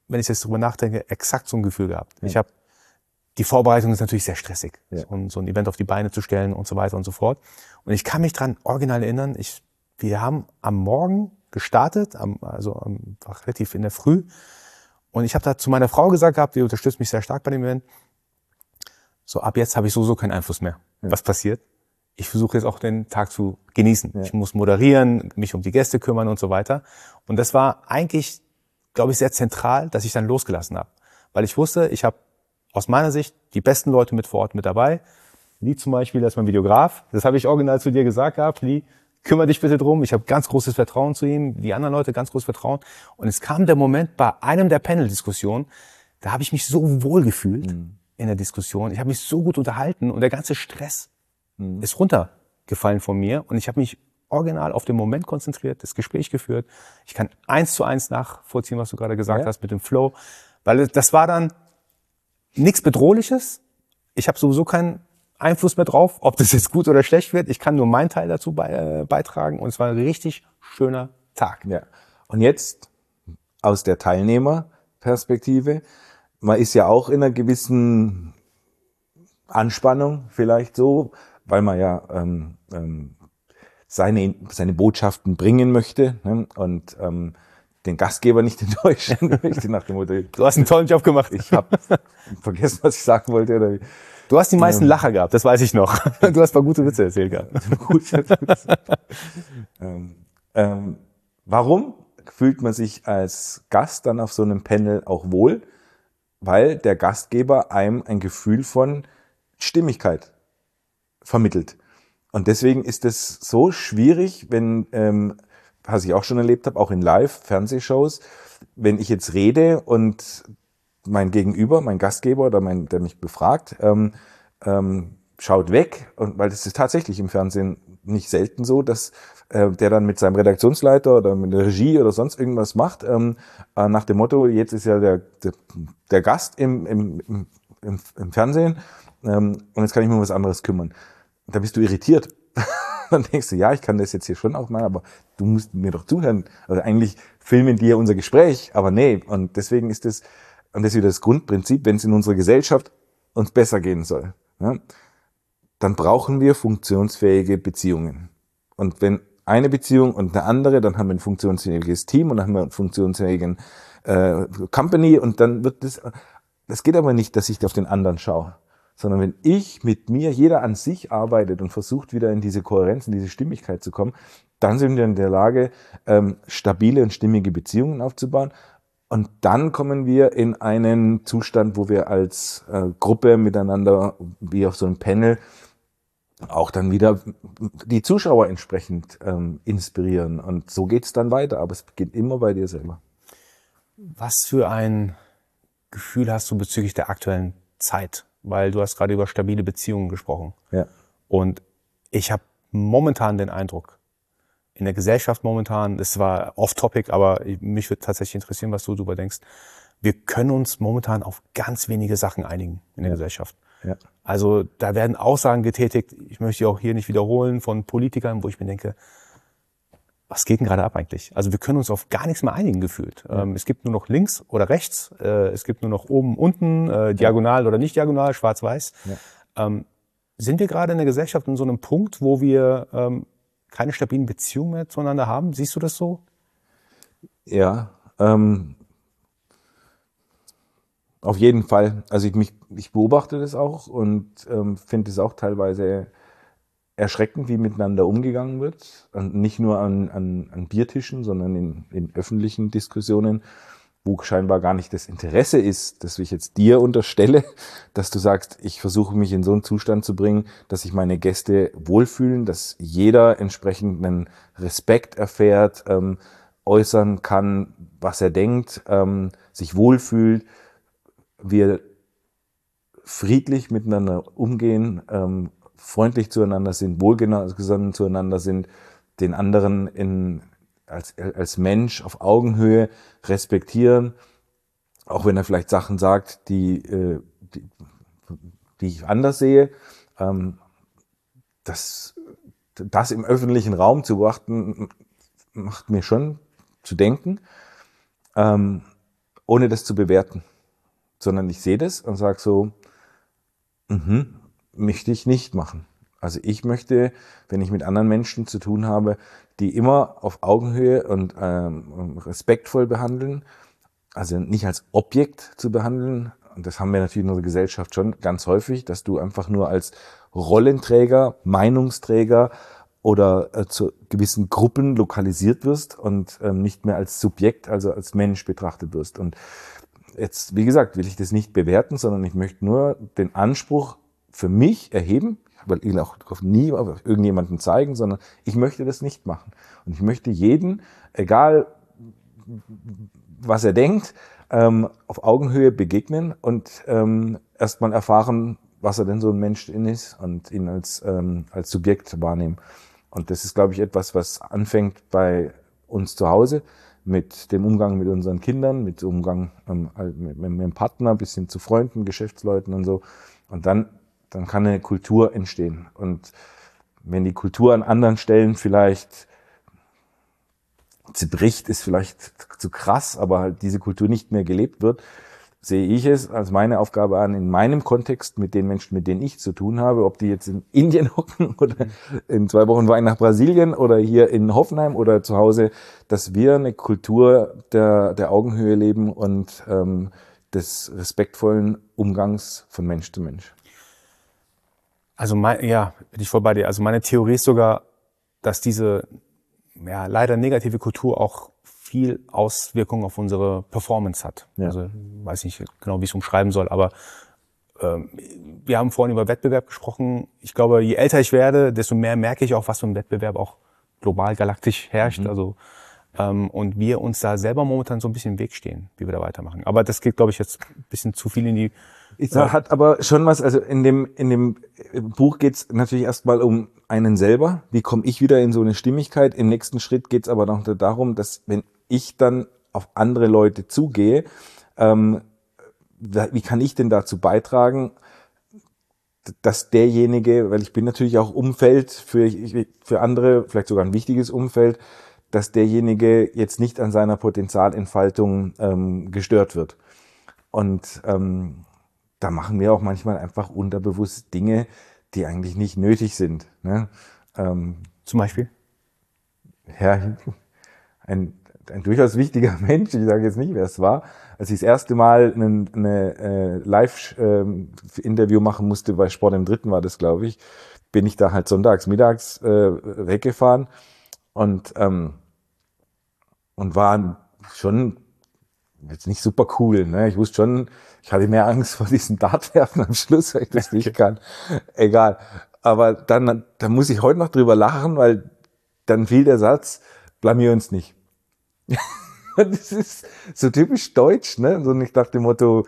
wenn ich jetzt drüber nachdenke, exakt so ein Gefühl gehabt. Ja. Die Vorbereitung ist natürlich sehr stressig, ja. so ein Event auf die Beine zu stellen und so weiter und so fort. Und ich kann mich dran original erinnern, wir haben am Morgen gestartet, relativ in der Früh. Und ich habe da zu meiner Frau gesagt gehabt, die unterstützt mich sehr stark bei dem Event. So, ab jetzt habe ich sowieso keinen Einfluss mehr. Ja. Was passiert? Ich versuche jetzt auch den Tag zu genießen. Ja. Ich muss moderieren, mich um die Gäste kümmern und so weiter. Und das war eigentlich, glaube ich, sehr zentral, dass ich dann losgelassen habe. Weil ich wusste, ich habe aus meiner Sicht die besten Leute mit vor Ort mit dabei. Lee zum Beispiel, das ist mein Videograf. Das habe ich original zu dir gesagt gehabt. Lee, kümmere dich bitte drum. Ich habe ganz großes Vertrauen zu ihm. Die anderen Leute, ganz großes Vertrauen. Und es kam der Moment bei einem der Panel-Diskussionen, da habe ich mich so wohl gefühlt in der Diskussion. Ich habe mich so gut unterhalten und der ganze Stress ist runtergefallen von mir. Und ich habe mich original auf den Moment konzentriert, das Gespräch geführt. Ich kann 1:1 nachvollziehen, was du gerade gesagt hast mit dem Flow. Weil das war dann nichts Bedrohliches. Ich habe sowieso keinen Einfluss mehr drauf, ob das jetzt gut oder schlecht wird. Ich kann nur meinen Teil dazu beitragen. Und es war ein richtig schöner Tag. Ja. Und jetzt aus der Teilnehmerperspektive. Man ist ja auch in einer gewissen Anspannung vielleicht so, weil man ja seine Botschaften bringen möchte, ne? Und den Gastgeber nicht enttäuschen möchte nach dem Motto. Du hast einen tollen Job gemacht. Ich habe vergessen, was ich sagen wollte. Oder du hast die meisten Lacher gehabt, das weiß ich noch. Du hast ein paar gute Witze erzählt gehabt. Warum fühlt man sich als Gast dann auf so einem Panel auch wohl? Weil der Gastgeber einem ein Gefühl von Stimmigkeit vermittelt. Und deswegen ist es so schwierig, wenn, was ich auch schon erlebt habe, auch in Live-Fernsehshows, wenn ich jetzt rede und mein Gegenüber, mein Gastgeber oder der mich befragt, schaut weg, und weil das ist tatsächlich im Fernsehen nicht selten so, dass der dann mit seinem Redaktionsleiter oder mit der Regie oder sonst irgendwas macht, nach dem Motto, jetzt ist ja der Gast im Fernsehen und jetzt kann ich mich um was anderes kümmern. Da bist du irritiert. Dann denkst du, ja, ich kann das jetzt hier schon auch mal, aber du musst mir doch zuhören. Also eigentlich filmen die ja unser Gespräch, aber nee. Und deswegen ist das wieder das Grundprinzip, wenn es in unserer Gesellschaft uns besser gehen soll, ja, dann brauchen wir funktionsfähige Beziehungen. Und wenn eine Beziehung und eine andere, dann haben wir ein funktionsfähiges Team und dann haben wir einen funktionsfähigen Company, und dann wird das geht aber nicht, dass ich auf den anderen schaue, sondern wenn ich mit mir, jeder an sich arbeitet und versucht wieder in diese Kohärenz, in diese Stimmigkeit zu kommen, dann sind wir in der Lage, stabile und stimmige Beziehungen aufzubauen. Und dann kommen wir in einen Zustand, wo wir als Gruppe miteinander, wie auf so einem Panel, auch dann wieder die Zuschauer entsprechend inspirieren. Und so geht's dann weiter. Aber es beginnt immer bei dir selber. Was für ein Gefühl hast du bezüglich der aktuellen Zeit? Weil du hast gerade über stabile Beziehungen gesprochen. Ja. Und ich habe momentan den Eindruck, in der Gesellschaft momentan, das war off-topic, aber mich würde tatsächlich interessieren, was du darüber denkst. Wir können uns momentan auf ganz wenige Sachen einigen in der Gesellschaft. Ja. Also da werden Aussagen getätigt, ich möchte die auch hier nicht wiederholen, von Politikern, wo ich mir denke, was geht denn gerade ab eigentlich? Also wir können uns auf gar nichts mehr einigen gefühlt. Ja. Es gibt nur noch links oder rechts, es gibt nur noch oben, unten, diagonal oder nicht diagonal, schwarz-weiß. Ja. Sind wir gerade in der Gesellschaft in so einem Punkt, wo wir keine stabilen Beziehungen mehr zueinander haben? Siehst du das so? Ja, auf jeden Fall. Also ich beobachte das auch und finde es auch teilweise erschreckend, wie miteinander umgegangen wird. Und nicht nur an Biertischen, sondern in öffentlichen Diskussionen, wo scheinbar gar nicht das Interesse ist, dass ich jetzt dir unterstelle, dass du sagst, ich versuche mich in so einen Zustand zu bringen, dass sich meine Gäste wohlfühlen, dass jeder entsprechend einen Respekt erfährt, äußern kann, was er denkt, sich wohlfühlt, wir friedlich miteinander umgehen, freundlich zueinander sind, wohlgesonnen zueinander sind, den anderen als Mensch auf Augenhöhe respektieren, auch wenn er vielleicht Sachen sagt, die ich anders sehe. Das im öffentlichen Raum zu beachten, macht mir schon zu denken. ohne das zu bewerten, sondern ich sehe das und sage so, möchte ich nicht machen. Also ich möchte, wenn ich mit anderen Menschen zu tun habe, die immer auf Augenhöhe und respektvoll behandeln, also nicht als Objekt zu behandeln. Und das haben wir natürlich in unserer Gesellschaft schon ganz häufig, dass du einfach nur als Rollenträger, Meinungsträger oder zu gewissen Gruppen lokalisiert wirst und nicht mehr als Subjekt, also als Mensch betrachtet wirst. Und jetzt, wie gesagt, will ich das nicht bewerten, sondern ich möchte nur den Anspruch für mich erheben, weil ich auch nie auf irgendjemanden zeigen, sondern ich möchte das nicht machen. Und ich möchte jeden, egal was er denkt, auf Augenhöhe begegnen und erstmal erfahren, was er denn so ein Mensch ist und ihn als Subjekt wahrnehmen. Und das ist, glaube ich, etwas, was anfängt bei uns zu Hause, mit dem Umgang mit unseren Kindern, mit dem Umgang mit dem Partner, bis hin zu Freunden, Geschäftsleuten und so. Und dann kann eine Kultur entstehen. Und wenn die Kultur an anderen Stellen vielleicht zerbricht, ist vielleicht zu krass, aber halt diese Kultur nicht mehr gelebt wird, sehe ich es als meine Aufgabe an, in meinem Kontext mit den Menschen, mit denen ich zu tun habe, ob die jetzt in Indien hocken oder in 2 Wochen Wein nach Brasilien oder hier in Hoffenheim oder zu Hause, dass wir eine Kultur der Augenhöhe leben und des respektvollen Umgangs von Mensch zu Mensch. Also bin ich voll bei dir. Also meine Theorie ist sogar, dass diese leider negative Kultur auch viel Auswirkungen auf unsere Performance hat. Ja. Also weiß nicht genau, wie ich es umschreiben soll, aber wir haben vorhin über Wettbewerb gesprochen. Ich glaube, je älter ich werde, desto mehr merke ich auch, was für ein Wettbewerb auch global, galaktisch herrscht. Also und wir uns da selber momentan so ein bisschen im Weg stehen, wie wir da weitermachen. Aber das geht, glaube ich, jetzt ein bisschen zu viel in die... Hat aber schon was, also in dem Buch geht's natürlich erstmal um einen selber. Wie komme ich wieder in so eine Stimmigkeit? Im nächsten Schritt geht's aber noch darum, dass wenn ich dann auf andere Leute zugehe, wie kann ich denn dazu beitragen, dass derjenige, weil ich bin natürlich auch Umfeld für andere, vielleicht sogar ein wichtiges Umfeld, dass derjenige jetzt nicht an seiner Potenzialentfaltung gestört wird. Und da machen wir auch manchmal einfach unterbewusst Dinge, die eigentlich nicht nötig sind. Ne? Zum Beispiel? Ja, ein durchaus wichtiger Mensch, ich sage jetzt nicht, wer es war, als ich das erste Mal eine Live-Interview machen musste, bei Sport im Dritten war das, glaube ich, bin ich da halt mittags weggefahren und war schon jetzt nicht super cool. Ne? Ich wusste schon, ich hatte mehr Angst vor diesem Dartwerfen am Schluss, weil ich das nicht kann. Egal. Aber dann muss ich heute noch drüber lachen, weil dann fiel der Satz, blamier uns nicht. Das ist so typisch deutsch, ne? So nicht nach dem Motto,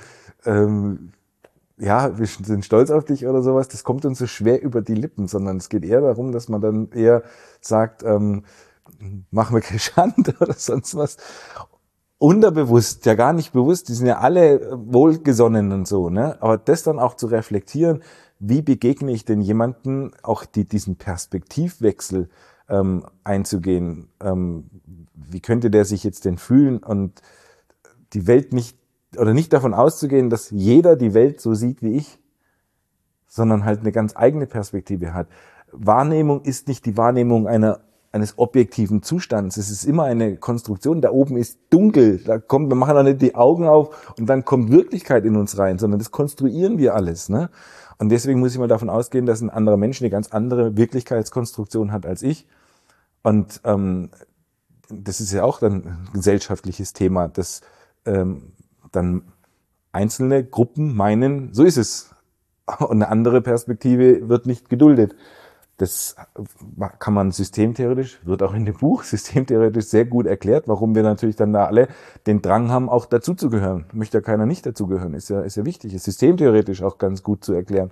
wir sind stolz auf dich oder sowas. Das kommt uns so schwer über die Lippen, sondern es geht eher darum, dass man dann eher sagt, machen wir keine Schande oder sonst was. Unterbewusst, ja gar nicht bewusst, die sind ja alle wohlgesonnen und so, ne? Aber das dann auch zu reflektieren, wie begegne ich denn jemanden, auch diesen Perspektivwechsel einzugehen, wie könnte der sich jetzt denn fühlen und die Welt nicht davon auszugehen, dass jeder die Welt so sieht wie ich, sondern halt eine ganz eigene Perspektive hat. Wahrnehmung ist nicht die Wahrnehmung eines objektiven Zustands. Es ist immer eine Konstruktion. Da oben ist dunkel. Wir machen auch nicht die Augen auf und dann kommt Wirklichkeit in uns rein, sondern das konstruieren wir alles, ne? Und deswegen muss ich mal davon ausgehen, dass ein anderer Mensch eine ganz andere Wirklichkeitskonstruktion hat als ich. Und das ist ja auch dann ein gesellschaftliches Thema, dass dann einzelne Gruppen meinen, so ist es. Und eine andere Perspektive wird nicht geduldet. Das kann man systemtheoretisch, wird auch in dem Buch systemtheoretisch sehr gut erklärt, warum wir natürlich dann da alle den Drang haben, auch dazuzugehören. Möchte ja keiner nicht dazugehören, ist ja wichtig, ist systemtheoretisch auch ganz gut zu erklären.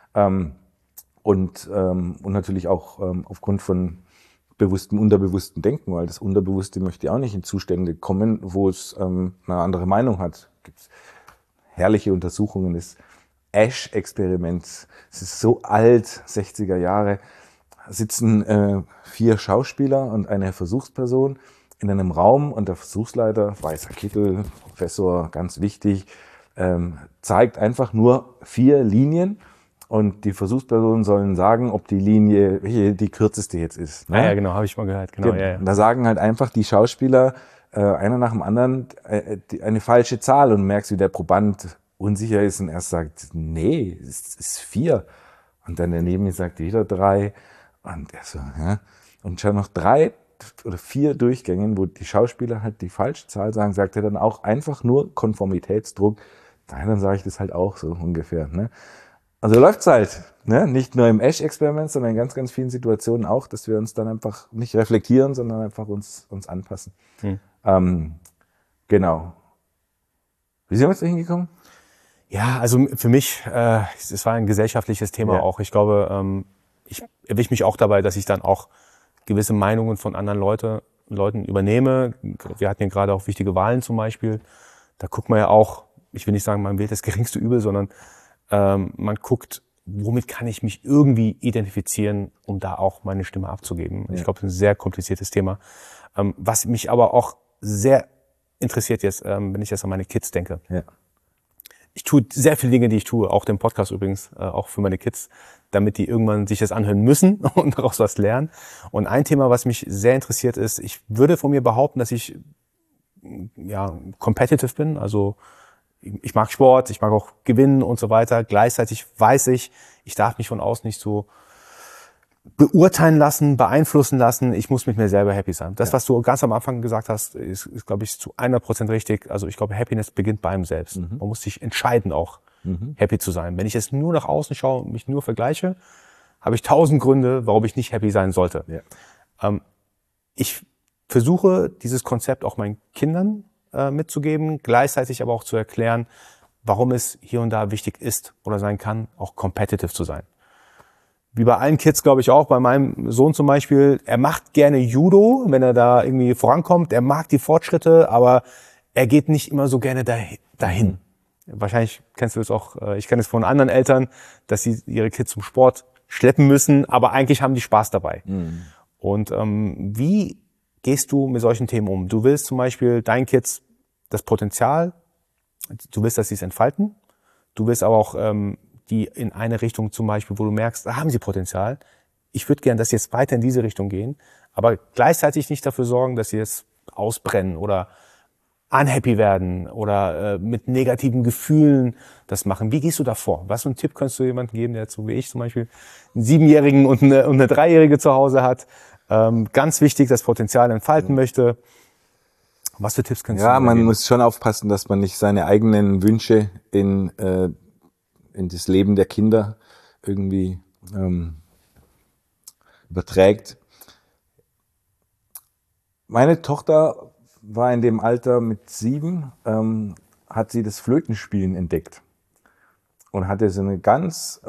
Und natürlich auch aufgrund von bewusstem, unterbewusstem Denken, weil das Unterbewusste möchte ja auch nicht in Zustände kommen, wo es eine andere Meinung hat. Es gibt herrliche Untersuchungen des Asch-Experiments. Es ist so alt, 60er Jahre, sitzen 4 Schauspieler und eine Versuchsperson in einem Raum und der Versuchsleiter, weißer Kittel, Professor, ganz wichtig, zeigt einfach nur 4 Linien und die Versuchspersonen sollen sagen, ob die Linie, welche die kürzeste jetzt ist. Ne? Ja, genau, habe ich mal gehört. Genau, ja. Und da sagen halt einfach die Schauspieler, einer nach dem anderen, eine falsche Zahl und merkst, wie der Proband unsicher ist und erst sagt, nee, es ist 4. Und dann daneben sagt wieder 3 und er so, ja. Und schon noch 3 oder 4 Durchgängen, wo die Schauspieler halt die falsche Zahl sagen, sagt er dann auch einfach nur Konformitätsdruck. Dann sage ich das halt auch so ungefähr. Ne? Also läuft's halt. Ne? Nicht nur im Ash-Experiment, sondern in ganz, ganz vielen Situationen auch, dass wir uns dann einfach nicht reflektieren, sondern einfach uns anpassen. Genau. Wie sind wir jetzt da hingekommen? Ja, also für mich, es war ein gesellschaftliches Thema auch. Ich glaube, ich erwische mich auch dabei, dass ich dann auch gewisse Meinungen von anderen Leuten übernehme. Wir hatten ja gerade auch wichtige Wahlen zum Beispiel. Da guckt man ja auch, ich will nicht sagen, man wählt das geringste Übel, sondern man guckt, womit kann ich mich irgendwie identifizieren, um da auch meine Stimme abzugeben. Ja. Ich glaube, das ist ein sehr kompliziertes Thema. Was mich aber auch sehr interessiert jetzt, wenn ich jetzt an meine Kids denke. Ja. Ich tue sehr viele Dinge, die ich tue, auch den Podcast übrigens, auch für meine Kids, damit die irgendwann sich das anhören müssen und daraus was lernen. Und ein Thema, was mich sehr interessiert ist, ich würde von mir behaupten, dass ich competitive bin, also ich mag Sport, ich mag auch gewinnen und so weiter. Gleichzeitig weiß ich, ich darf mich von außen nicht so beurteilen lassen, beeinflussen lassen. Ich muss mit mir selber happy sein. Das, was du ganz am Anfang gesagt hast, ist glaube ich, zu 100% richtig. Also ich glaube, Happiness beginnt bei einem selbst. Man muss sich entscheiden, auch happy zu sein. Wenn ich jetzt nur nach außen schaue und mich nur vergleiche, habe ich 1000 Gründe, warum ich nicht happy sein sollte. Ja. Ich versuche, dieses Konzept auch meinen Kindern mitzugeben, gleichzeitig aber auch zu erklären, warum es hier und da wichtig ist oder sein kann, auch competitive zu sein. Wie bei allen Kids, glaube ich auch, bei meinem Sohn zum Beispiel, er macht gerne Judo, wenn er da irgendwie vorankommt, er mag die Fortschritte, aber er geht nicht immer so gerne dahin. Wahrscheinlich kennst du das auch, ich kenne es von anderen Eltern, dass sie ihre Kids zum Sport schleppen müssen, aber eigentlich haben die Spaß dabei. Und wie gehst du mit solchen Themen um? Du willst zum Beispiel deinen Kids das Potenzial, du willst, dass sie es entfalten, du willst aber auch die in eine Richtung zum Beispiel, wo du merkst, da haben sie Potenzial. Ich würde gern, dass sie jetzt weiter in diese Richtung gehen, aber gleichzeitig nicht dafür sorgen, dass sie jetzt ausbrennen oder unhappy werden oder mit negativen Gefühlen das machen. Wie gehst du da vor? Was für einen Tipp kannst du jemandem geben, der so wie ich zum Beispiel einen 7-Jährigen und eine 3-Jährige zu Hause hat? Ganz wichtig, das Potenzial entfalten möchte. Was für Tipps kannst du geben? Ja, man muss schon aufpassen, dass man nicht seine eigenen Wünsche in das Leben der Kinder irgendwie überträgt. Meine Tochter war in dem Alter mit 7, hat sie das Flötenspielen entdeckt und hatte so eine ganz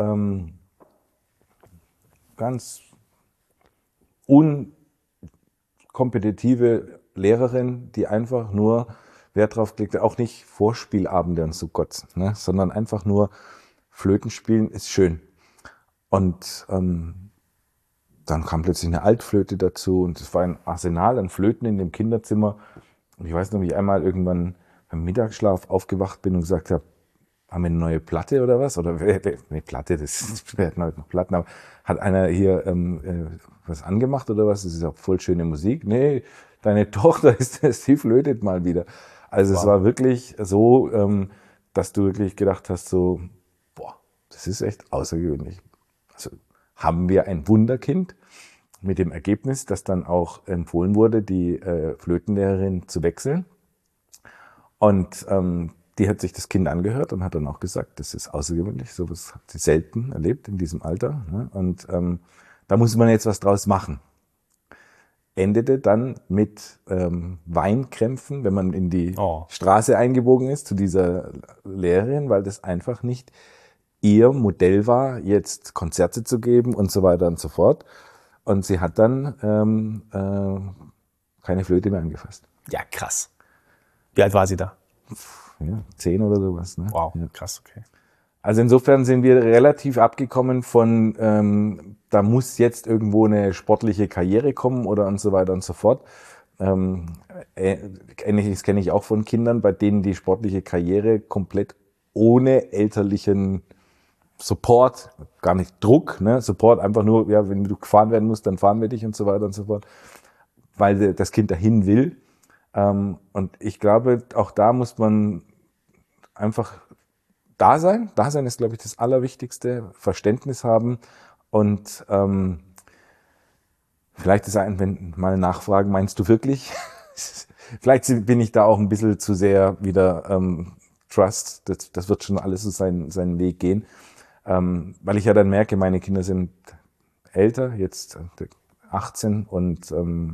unkompetitive Lehrerin, die einfach nur Wert drauf legte, auch nicht Vorspielabende und so Gott, ne, sondern einfach nur Flötenspielen ist schön. Und dann kam plötzlich eine Altflöte dazu und es war ein Arsenal an Flöten in dem Kinderzimmer. Und ich weiß noch, wie ich einmal irgendwann beim Mittagsschlaf aufgewacht bin und gesagt habe, haben wir eine neue Platte oder was? Oder eine Platte, wir hatten heute noch Platten, aber hat einer hier was angemacht oder was? Das ist auch voll schöne Musik. Nee, deine Tochter sie flötet mal wieder. Also wow. Es war wirklich so, dass du wirklich gedacht hast, so, boah, das ist echt außergewöhnlich. Also haben wir ein Wunderkind mit dem Ergebnis, dass dann auch empfohlen wurde, die Flötenlehrerin zu wechseln. Und die hat sich das Kind angehört und hat dann auch gesagt, das ist außergewöhnlich, sowas hat sie selten erlebt in diesem Alter. Ne? Und da muss man jetzt was draus machen. Endete dann mit Weinkrämpfen, wenn man in die Straße eingebogen ist zu dieser Lehrerin, weil das einfach nicht ihr Modell war, jetzt Konzerte zu geben und so weiter und so fort. Und sie hat dann keine Flöte mehr angefasst. Ja, krass. Wie alt war sie da? Ja, 10 oder sowas. Ne? Wow, ja. Krass, okay. Also insofern sind wir relativ abgekommen von, da muss jetzt irgendwo eine sportliche Karriere kommen oder und so weiter und so fort. Ähnliches kenne ich auch von Kindern, bei denen die sportliche Karriere komplett ohne elterlichen Support, gar nicht Druck, ne? Support einfach nur, ja, wenn du gefahren werden musst, dann fahren wir dich und so weiter und so fort, weil das Kind dahin will. Und ich glaube, auch da muss man einfach da sein. Da sein ist, glaube ich, das Allerwichtigste. Verständnis haben und vielleicht ist wenn mal nachfragen, meinst du wirklich? Vielleicht bin ich da auch ein bisschen zu sehr wieder Trust. Das wird schon alles so seinen Weg gehen. Weil ich ja dann merke, meine Kinder sind älter, jetzt 18 und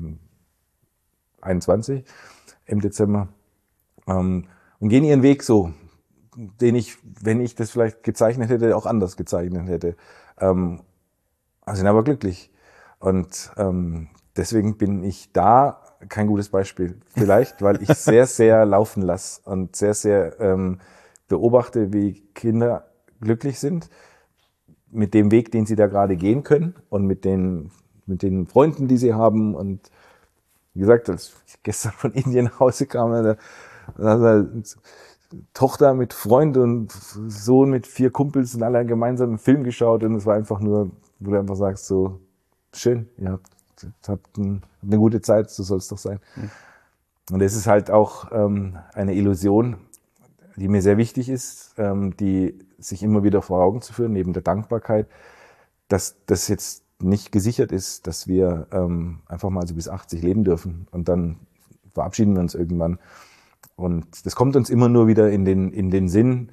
21 im Dezember, und gehen ihren Weg so, den ich, wenn ich das vielleicht gezeichnet hätte, auch anders gezeichnet hätte. Sind aber glücklich. Und deswegen bin ich da kein gutes Beispiel. Vielleicht, weil ich sehr, sehr laufen lasse und sehr, sehr beobachte, wie Kinder glücklich sind mit dem Weg, den sie da gerade gehen können und mit den Freunden, die sie haben. Und wie gesagt, als ich gestern von Indien nach Hause kam, da Tochter mit Freund und Sohn mit 4 Kumpels und alle gemeinsam einen Film geschaut und es war einfach nur, wo du einfach sagst, so schön, ihr habt eine gute Zeit, so soll es doch sein. Und es ist halt auch eine Illusion, die mir sehr wichtig ist, die sich immer wieder vor Augen zu führen, neben der Dankbarkeit, dass das jetzt nicht gesichert ist, dass wir einfach mal so bis 80 leben dürfen und dann verabschieden wir uns irgendwann. Und das kommt uns immer nur wieder in den Sinn.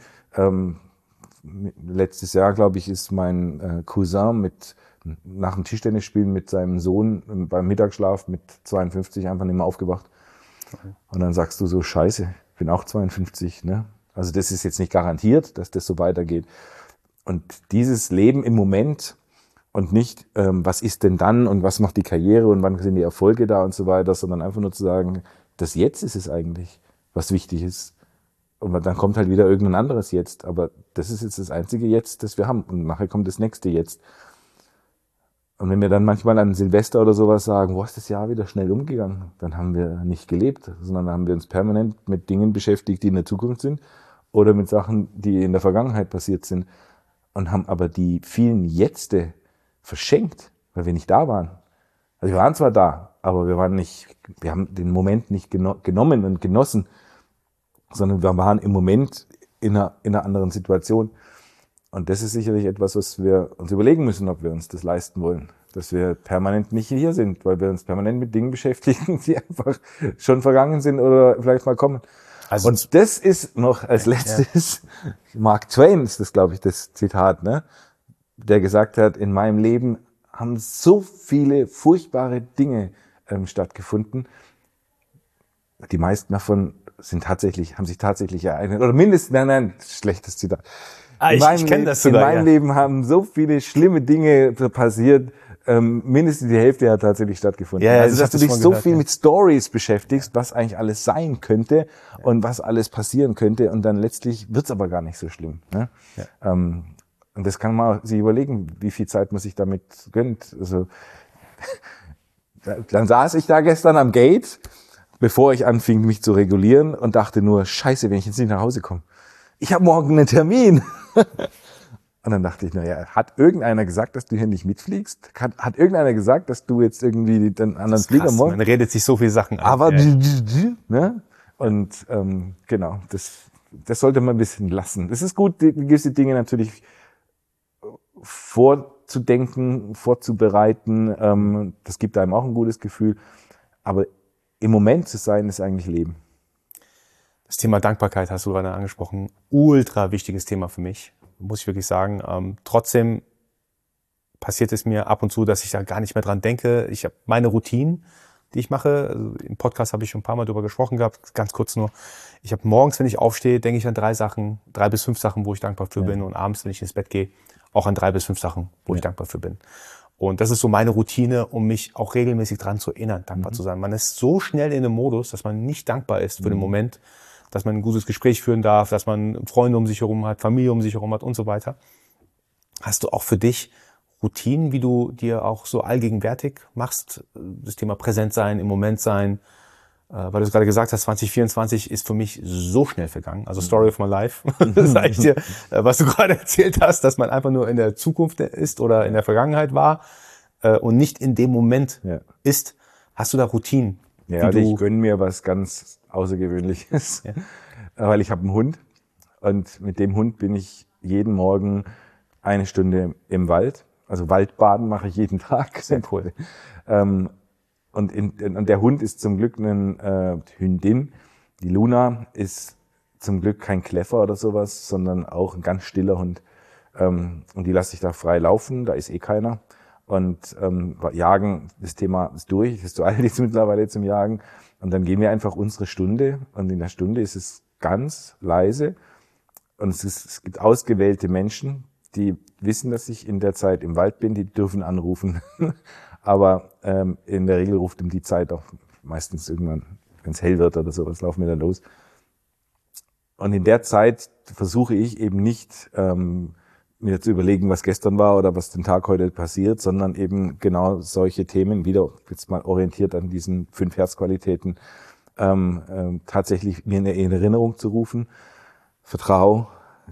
Letztes Jahr, glaube ich, ist mein Cousin nach dem Tischtennisspielen mit seinem Sohn beim Mittagsschlaf mit 52 einfach nicht mehr aufgewacht. Und dann sagst du so, scheiße, ich bin auch 52, ne? Also das ist jetzt nicht garantiert, dass das so weitergeht. Und dieses Leben im Moment und nicht, was ist denn dann und was macht die Karriere und wann sind die Erfolge da und so weiter, sondern einfach nur zu sagen, das Jetzt ist es eigentlich, was wichtig ist. Und dann kommt halt wieder irgendein anderes Jetzt. Aber das ist jetzt das einzige Jetzt, das wir haben. Und nachher kommt das nächste Jetzt. Und wenn wir dann manchmal an Silvester oder sowas sagen, wo ist das Jahr wieder schnell umgegangen, dann haben wir nicht gelebt, sondern haben wir uns permanent mit Dingen beschäftigt, die in der Zukunft sind oder mit Sachen, die in der Vergangenheit passiert sind und haben aber die vielen Jetzte verschenkt, weil wir nicht da waren. Also wir waren zwar da, aber wir haben den Moment nicht genommen und genossen, sondern wir waren im Moment in einer anderen Situation. Und das ist sicherlich etwas, was wir uns überlegen müssen, ob wir uns das leisten wollen. Dass wir permanent nicht hier sind, weil wir uns permanent mit Dingen beschäftigen, die einfach schon vergangen sind oder vielleicht mal kommen. Also und das ist noch als letztes, Mark Twain ist das, glaube ich, das Zitat, ne? Der gesagt hat, in meinem Leben haben so viele furchtbare Dinge stattgefunden. Die meisten davon haben sich tatsächlich ereignet. Oder mindestens, nein, schlechtes Zitat. Ich kenne das sogar. In meinem Leben haben so viele schlimme Dinge passiert, mindestens die Hälfte hat tatsächlich stattgefunden. Ja, also, dass du dich so viel mit Stories beschäftigst, was eigentlich alles sein könnte und was alles passieren könnte und dann letztlich wird's aber gar nicht so schlimm. Ne? Ja. Und das kann man sich überlegen, wie viel Zeit man sich damit gönnt. Also, dann saß ich da gestern am Gate, bevor ich anfing, mich zu regulieren und dachte nur, scheiße, wenn ich jetzt nicht nach Hause komme. Ich habe morgen einen Termin. Und dann dachte ich, naja, hat irgendeiner gesagt, dass du hier nicht mitfliegst? Hat irgendeiner gesagt, dass du jetzt irgendwie den anderen Flieger morgen... Man redet sich so viele Sachen an. Aber, ne? Und genau, das sollte man ein bisschen lassen. Es ist gut, gewisse Dinge natürlich vorzudenken, vorzubereiten. Das gibt einem auch ein gutes Gefühl. Aber im Moment zu sein, ist eigentlich Leben. Das Thema Dankbarkeit hast du gerade angesprochen. Ultra wichtiges Thema für mich, muss ich wirklich sagen. Trotzdem passiert es mir ab und zu, dass ich da gar nicht mehr dran denke. Ich habe meine Routinen, die ich mache. Also im Podcast habe ich schon ein paar Mal drüber gesprochen gehabt, ganz kurz nur. Ich habe morgens, wenn ich aufstehe, denke ich an 3 bis 5 Sachen, wo ich dankbar für bin. Und abends, wenn ich ins Bett gehe, auch an 3 bis 5 Sachen, wo ich dankbar für bin. Und das ist so meine Routine, um mich auch regelmäßig dran zu erinnern, dankbar zu sein. Man ist so schnell in einem Modus, dass man nicht dankbar ist für den Moment, dass man ein gutes Gespräch führen darf, dass man Freunde um sich herum hat, Familie um sich herum hat und so weiter. Hast du auch für dich Routinen, wie du dir auch so allgegenwärtig machst? Das Thema präsent sein, im Moment sein, weil du es gerade gesagt hast, 2024 ist für mich so schnell vergangen. Also Story of my life, das sag ich dir, was du gerade erzählt hast, dass man einfach nur in der Zukunft ist oder in der Vergangenheit war und nicht in dem Moment ist. Hast du da Routinen? Ja, ich gönne mir was ganz Außergewöhnliches, weil ich habe einen Hund und mit dem Hund bin ich jeden Morgen 1 Stunde im Wald. Also Waldbaden mache ich jeden Tag. Sehr cool. Und der Hund ist zum Glück eine Hündin. Die Luna ist zum Glück kein Kläffer oder sowas, sondern auch ein ganz stiller Hund. Und die lasse ich da frei laufen, da ist eh keiner. Und Jagen, das Thema ist durch, das ist zu alt jetzt mittlerweile zum Jagen. Und dann gehen wir einfach unsere Stunde. Und in der Stunde ist es ganz leise. Und es gibt ausgewählte Menschen, die wissen, dass ich in der Zeit im Wald bin, die dürfen anrufen. Aber in der Regel ruft um die Zeit auch meistens irgendwann, wenn es hell wird oder sowas, laufen wir dann los. Und in der Zeit versuche ich eben nicht mir zu überlegen, was gestern war oder was den Tag heute passiert, sondern eben genau solche Themen, wieder jetzt mal orientiert an diesen 5 Herzqualitäten, tatsächlich mir in Erinnerung zu rufen. Vertrau,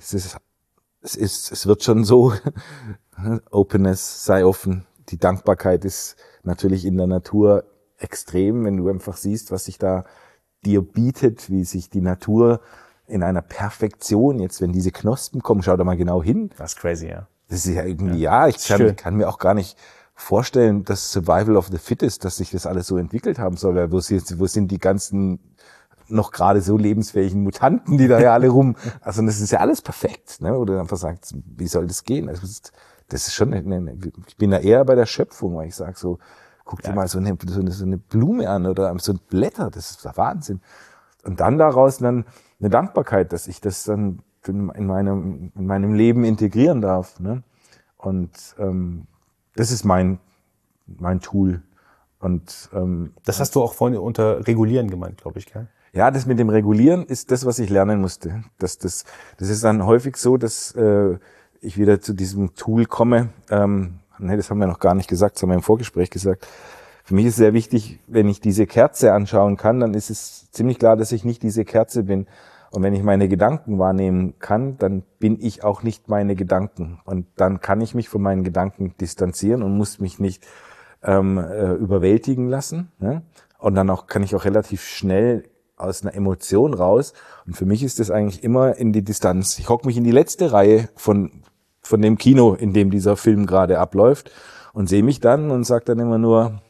es wird schon so. Openness, sei offen. Die Dankbarkeit ist natürlich in der Natur extrem, wenn du einfach siehst, was sich da dir bietet, wie sich die Natur in einer Perfektion, jetzt wenn diese Knospen kommen, schau da mal genau hin. Das ist crazy, ja. Das ist ja irgendwie, ich kann mir auch gar nicht vorstellen, dass Survival of the Fittest, dass sich das alles so entwickelt haben soll, weil wo sind die ganzen noch gerade so lebensfähigen Mutanten, die da ja alle rum, also das ist ja alles perfekt, ne? Oder einfach sagt, wie soll das gehen? Also das ist schon, ich bin da eher bei der Schöpfung, weil ich sage so, guck dir mal so eine Blume an oder so ein Blätter, das ist der Wahnsinn. Und dann daraus dann eine Dankbarkeit, dass ich das dann in meinem Leben integrieren darf, ne? Und das ist mein Tool. Und das hast du auch vorhin unter Regulieren gemeint, glaube ich, gell? Ja, das mit dem Regulieren ist das, was ich lernen musste. Das ist dann häufig so, dass ich wieder zu diesem Tool komme. Das haben wir noch gar nicht gesagt, das haben wir im Vorgespräch gesagt. Für mich ist sehr wichtig, wenn ich diese Kerze anschauen kann, dann ist es ziemlich klar, dass ich nicht diese Kerze bin. Und wenn ich meine Gedanken wahrnehmen kann, dann bin ich auch nicht meine Gedanken. Und dann kann ich mich von meinen Gedanken distanzieren und muss mich nicht überwältigen lassen. Ne? Und dann kann ich auch relativ schnell aus einer Emotion raus. Und für mich ist das eigentlich immer in die Distanz. Ich hocke mich in die letzte Reihe von dem Kino, in dem dieser Film gerade abläuft und sehe mich dann und sage dann immer nur,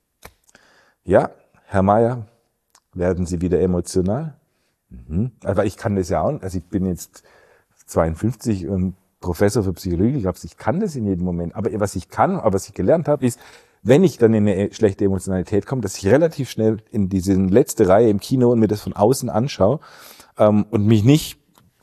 ja, Herr Mayer, werden Sie wieder emotional? Aber ich kann das ja auch, also ich bin jetzt 52 und Professor für Psychologie, ich glaube, ich kann das in jedem Moment. Aber was ich gelernt habe, ist, wenn ich dann in eine schlechte Emotionalität komme, dass ich relativ schnell in diese letzte Reihe im Kino und mir das von außen anschaue und mich nicht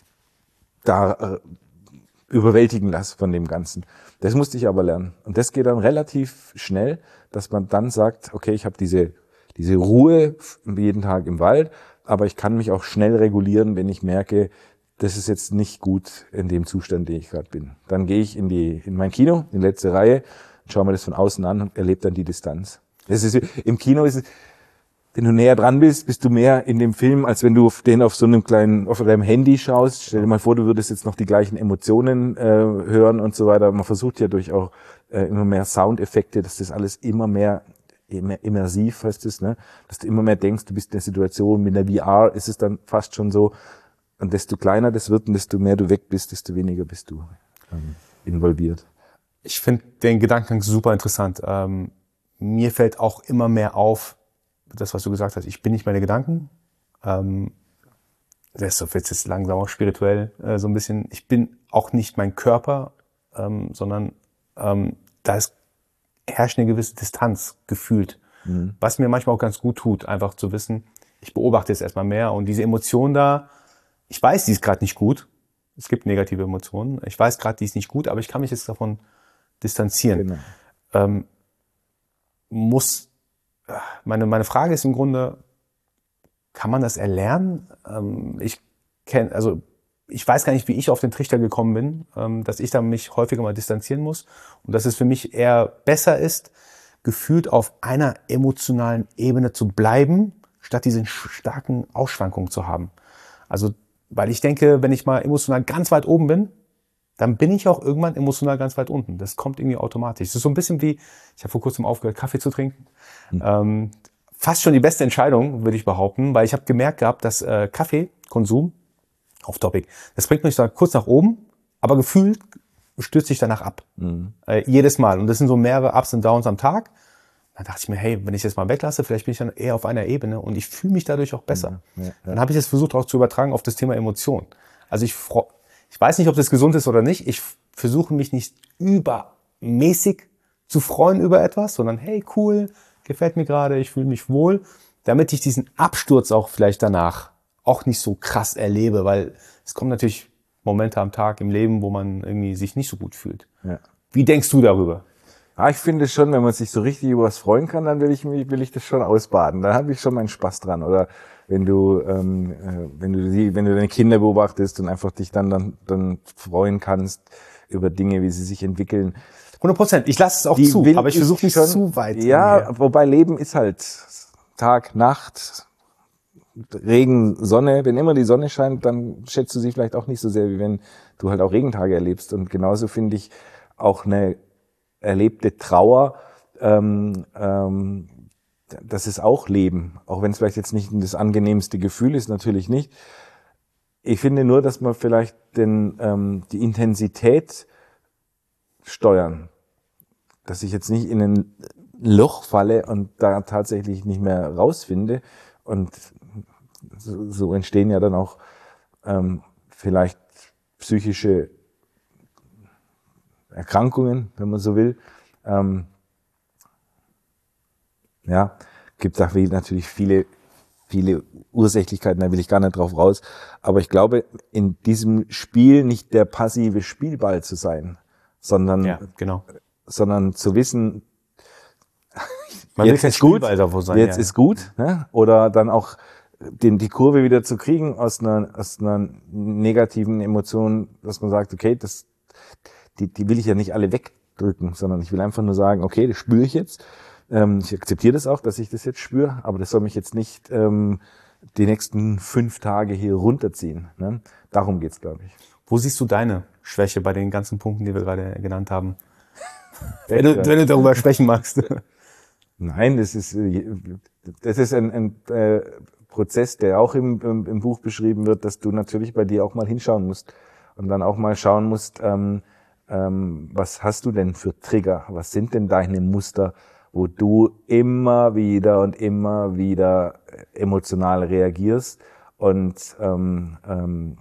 da überwältigen lasse von dem Ganzen. Das musste ich aber lernen. Und das geht dann relativ schnell, dass man dann sagt, okay, ich habe diese Ruhe jeden Tag im Wald, aber ich kann mich auch schnell regulieren, wenn ich merke, das ist jetzt nicht gut in dem Zustand, den ich gerade bin. Dann gehe ich in mein Kino, in die letzte Reihe, schaue mir das von außen an und erlebe dann die Distanz. Im Kino ist es, wenn du näher dran bist, bist du mehr in dem Film, als wenn du auf so einem auf deinem Handy schaust. Stell dir mal vor, du würdest jetzt noch die gleichen Emotionen hören und so weiter. Man versucht ja durch auch immer mehr Soundeffekte, dass das alles immer mehr immersiv heißt es, ne? Dass du immer mehr denkst, du bist in der Situation. Mit der VR ist es dann fast schon so. Und desto kleiner das wird und desto mehr du weg bist, desto weniger bist du involviert. Ich finde den Gedankengang super interessant. Mir fällt auch immer mehr auf, das, was du gesagt hast, ich bin nicht meine Gedanken. Das wird jetzt langsam auch spirituell so ein bisschen. Ich bin auch nicht mein Körper, sondern da herrscht eine gewisse Distanz gefühlt. Was mir manchmal auch ganz gut tut, einfach zu wissen, ich beobachte jetzt erstmal mehr und diese Emotion da, ich weiß, die ist gerade nicht gut. Es gibt negative Emotionen. Ich weiß gerade, die ist nicht gut, aber ich kann mich jetzt davon distanzieren. Genau. Meine Frage ist im Grunde, kann man das erlernen? Ich weiß gar nicht, wie ich auf den Trichter gekommen bin, dass ich da mich häufiger mal distanzieren muss und dass es für mich eher besser ist, gefühlt auf einer emotionalen Ebene zu bleiben, statt diese starken Ausschwankungen zu haben. Also, weil ich denke, wenn ich mal emotional ganz weit oben bin, dann bin ich auch irgendwann emotional ganz weit unten. Das kommt irgendwie automatisch. Das ist so ein bisschen wie, ich habe vor kurzem aufgehört, Kaffee zu trinken. Fast schon die beste Entscheidung, würde ich behaupten, weil ich habe gemerkt gehabt, dass Kaffeekonsum, off topic, das bringt mich da kurz nach oben, aber gefühlt stürze ich danach ab. Jedes Mal. Und das sind so mehrere Ups und Downs am Tag. Dann dachte ich mir, hey, wenn ich das mal weglasse, vielleicht bin ich dann eher auf einer Ebene und ich fühle mich dadurch auch besser. Ja. Dann habe ich das versucht auch zu übertragen auf das Thema Emotionen. Also ich weiß nicht, ob das gesund ist oder nicht. Ich versuche mich nicht übermäßig zu freuen über etwas, sondern hey, cool, gefällt mir gerade, ich fühle mich wohl, damit ich diesen Absturz auch vielleicht danach auch nicht so krass erlebe, weil es kommen natürlich Momente am Tag im Leben, wo man irgendwie sich nicht so gut fühlt. Ja. Wie denkst du darüber? Ja, ich finde schon, wenn man sich so richtig über was freuen kann, dann will ich das schon ausbaden. Da habe ich schon meinen Spaß dran. Oder wenn du deine Kinder beobachtest und einfach dich dann freuen kannst über Dinge, wie sie sich entwickeln. 100%. Ich lasse es auch zu, aber ich versuche nicht zu weit. Ja, wobei Leben ist halt Tag, Nacht, Regen, Sonne. Wenn immer die Sonne scheint, dann schätzt du sie vielleicht auch nicht so sehr, wie wenn du halt auch Regentage erlebst. Und genauso finde ich auch eine erlebte Trauer, das ist auch Leben. Auch wenn es vielleicht jetzt nicht das angenehmste Gefühl ist, natürlich nicht. Ich finde nur, dass man vielleicht die Intensität steuern. Dass ich jetzt nicht in ein Loch falle und da tatsächlich nicht mehr rausfinde. Und so entstehen ja dann auch vielleicht psychische Erkrankungen, wenn man so will. Gibt da natürlich viele Ursächlichkeiten, da will ich gar nicht drauf raus. Aber ich glaube, in diesem Spiel nicht der passive Spielball zu sein, sondern zu wissen, man jetzt ist gut, jetzt ist gut, ne? Oder dann auch die Kurve wieder zu kriegen aus einer negativen Emotion, dass man sagt, okay, die will ich ja nicht alle wegdrücken, sondern ich will einfach nur sagen, okay, das spüre ich jetzt. Ich akzeptiere das auch, dass ich das jetzt spüre, aber das soll mich jetzt nicht die nächsten 5 Tage hier runterziehen. Ne? Darum geht's, glaube ich. Wo siehst du deine Schwäche bei den ganzen Punkten, die wir gerade genannt haben? wenn du darüber sprechen magst. Nein, das ist ein Prozess, der auch im Buch beschrieben wird, dass du natürlich bei dir auch mal hinschauen musst und dann auch mal schauen musst, was hast du denn für Trigger? Was sind denn deine Muster, wo du immer wieder emotional reagierst und und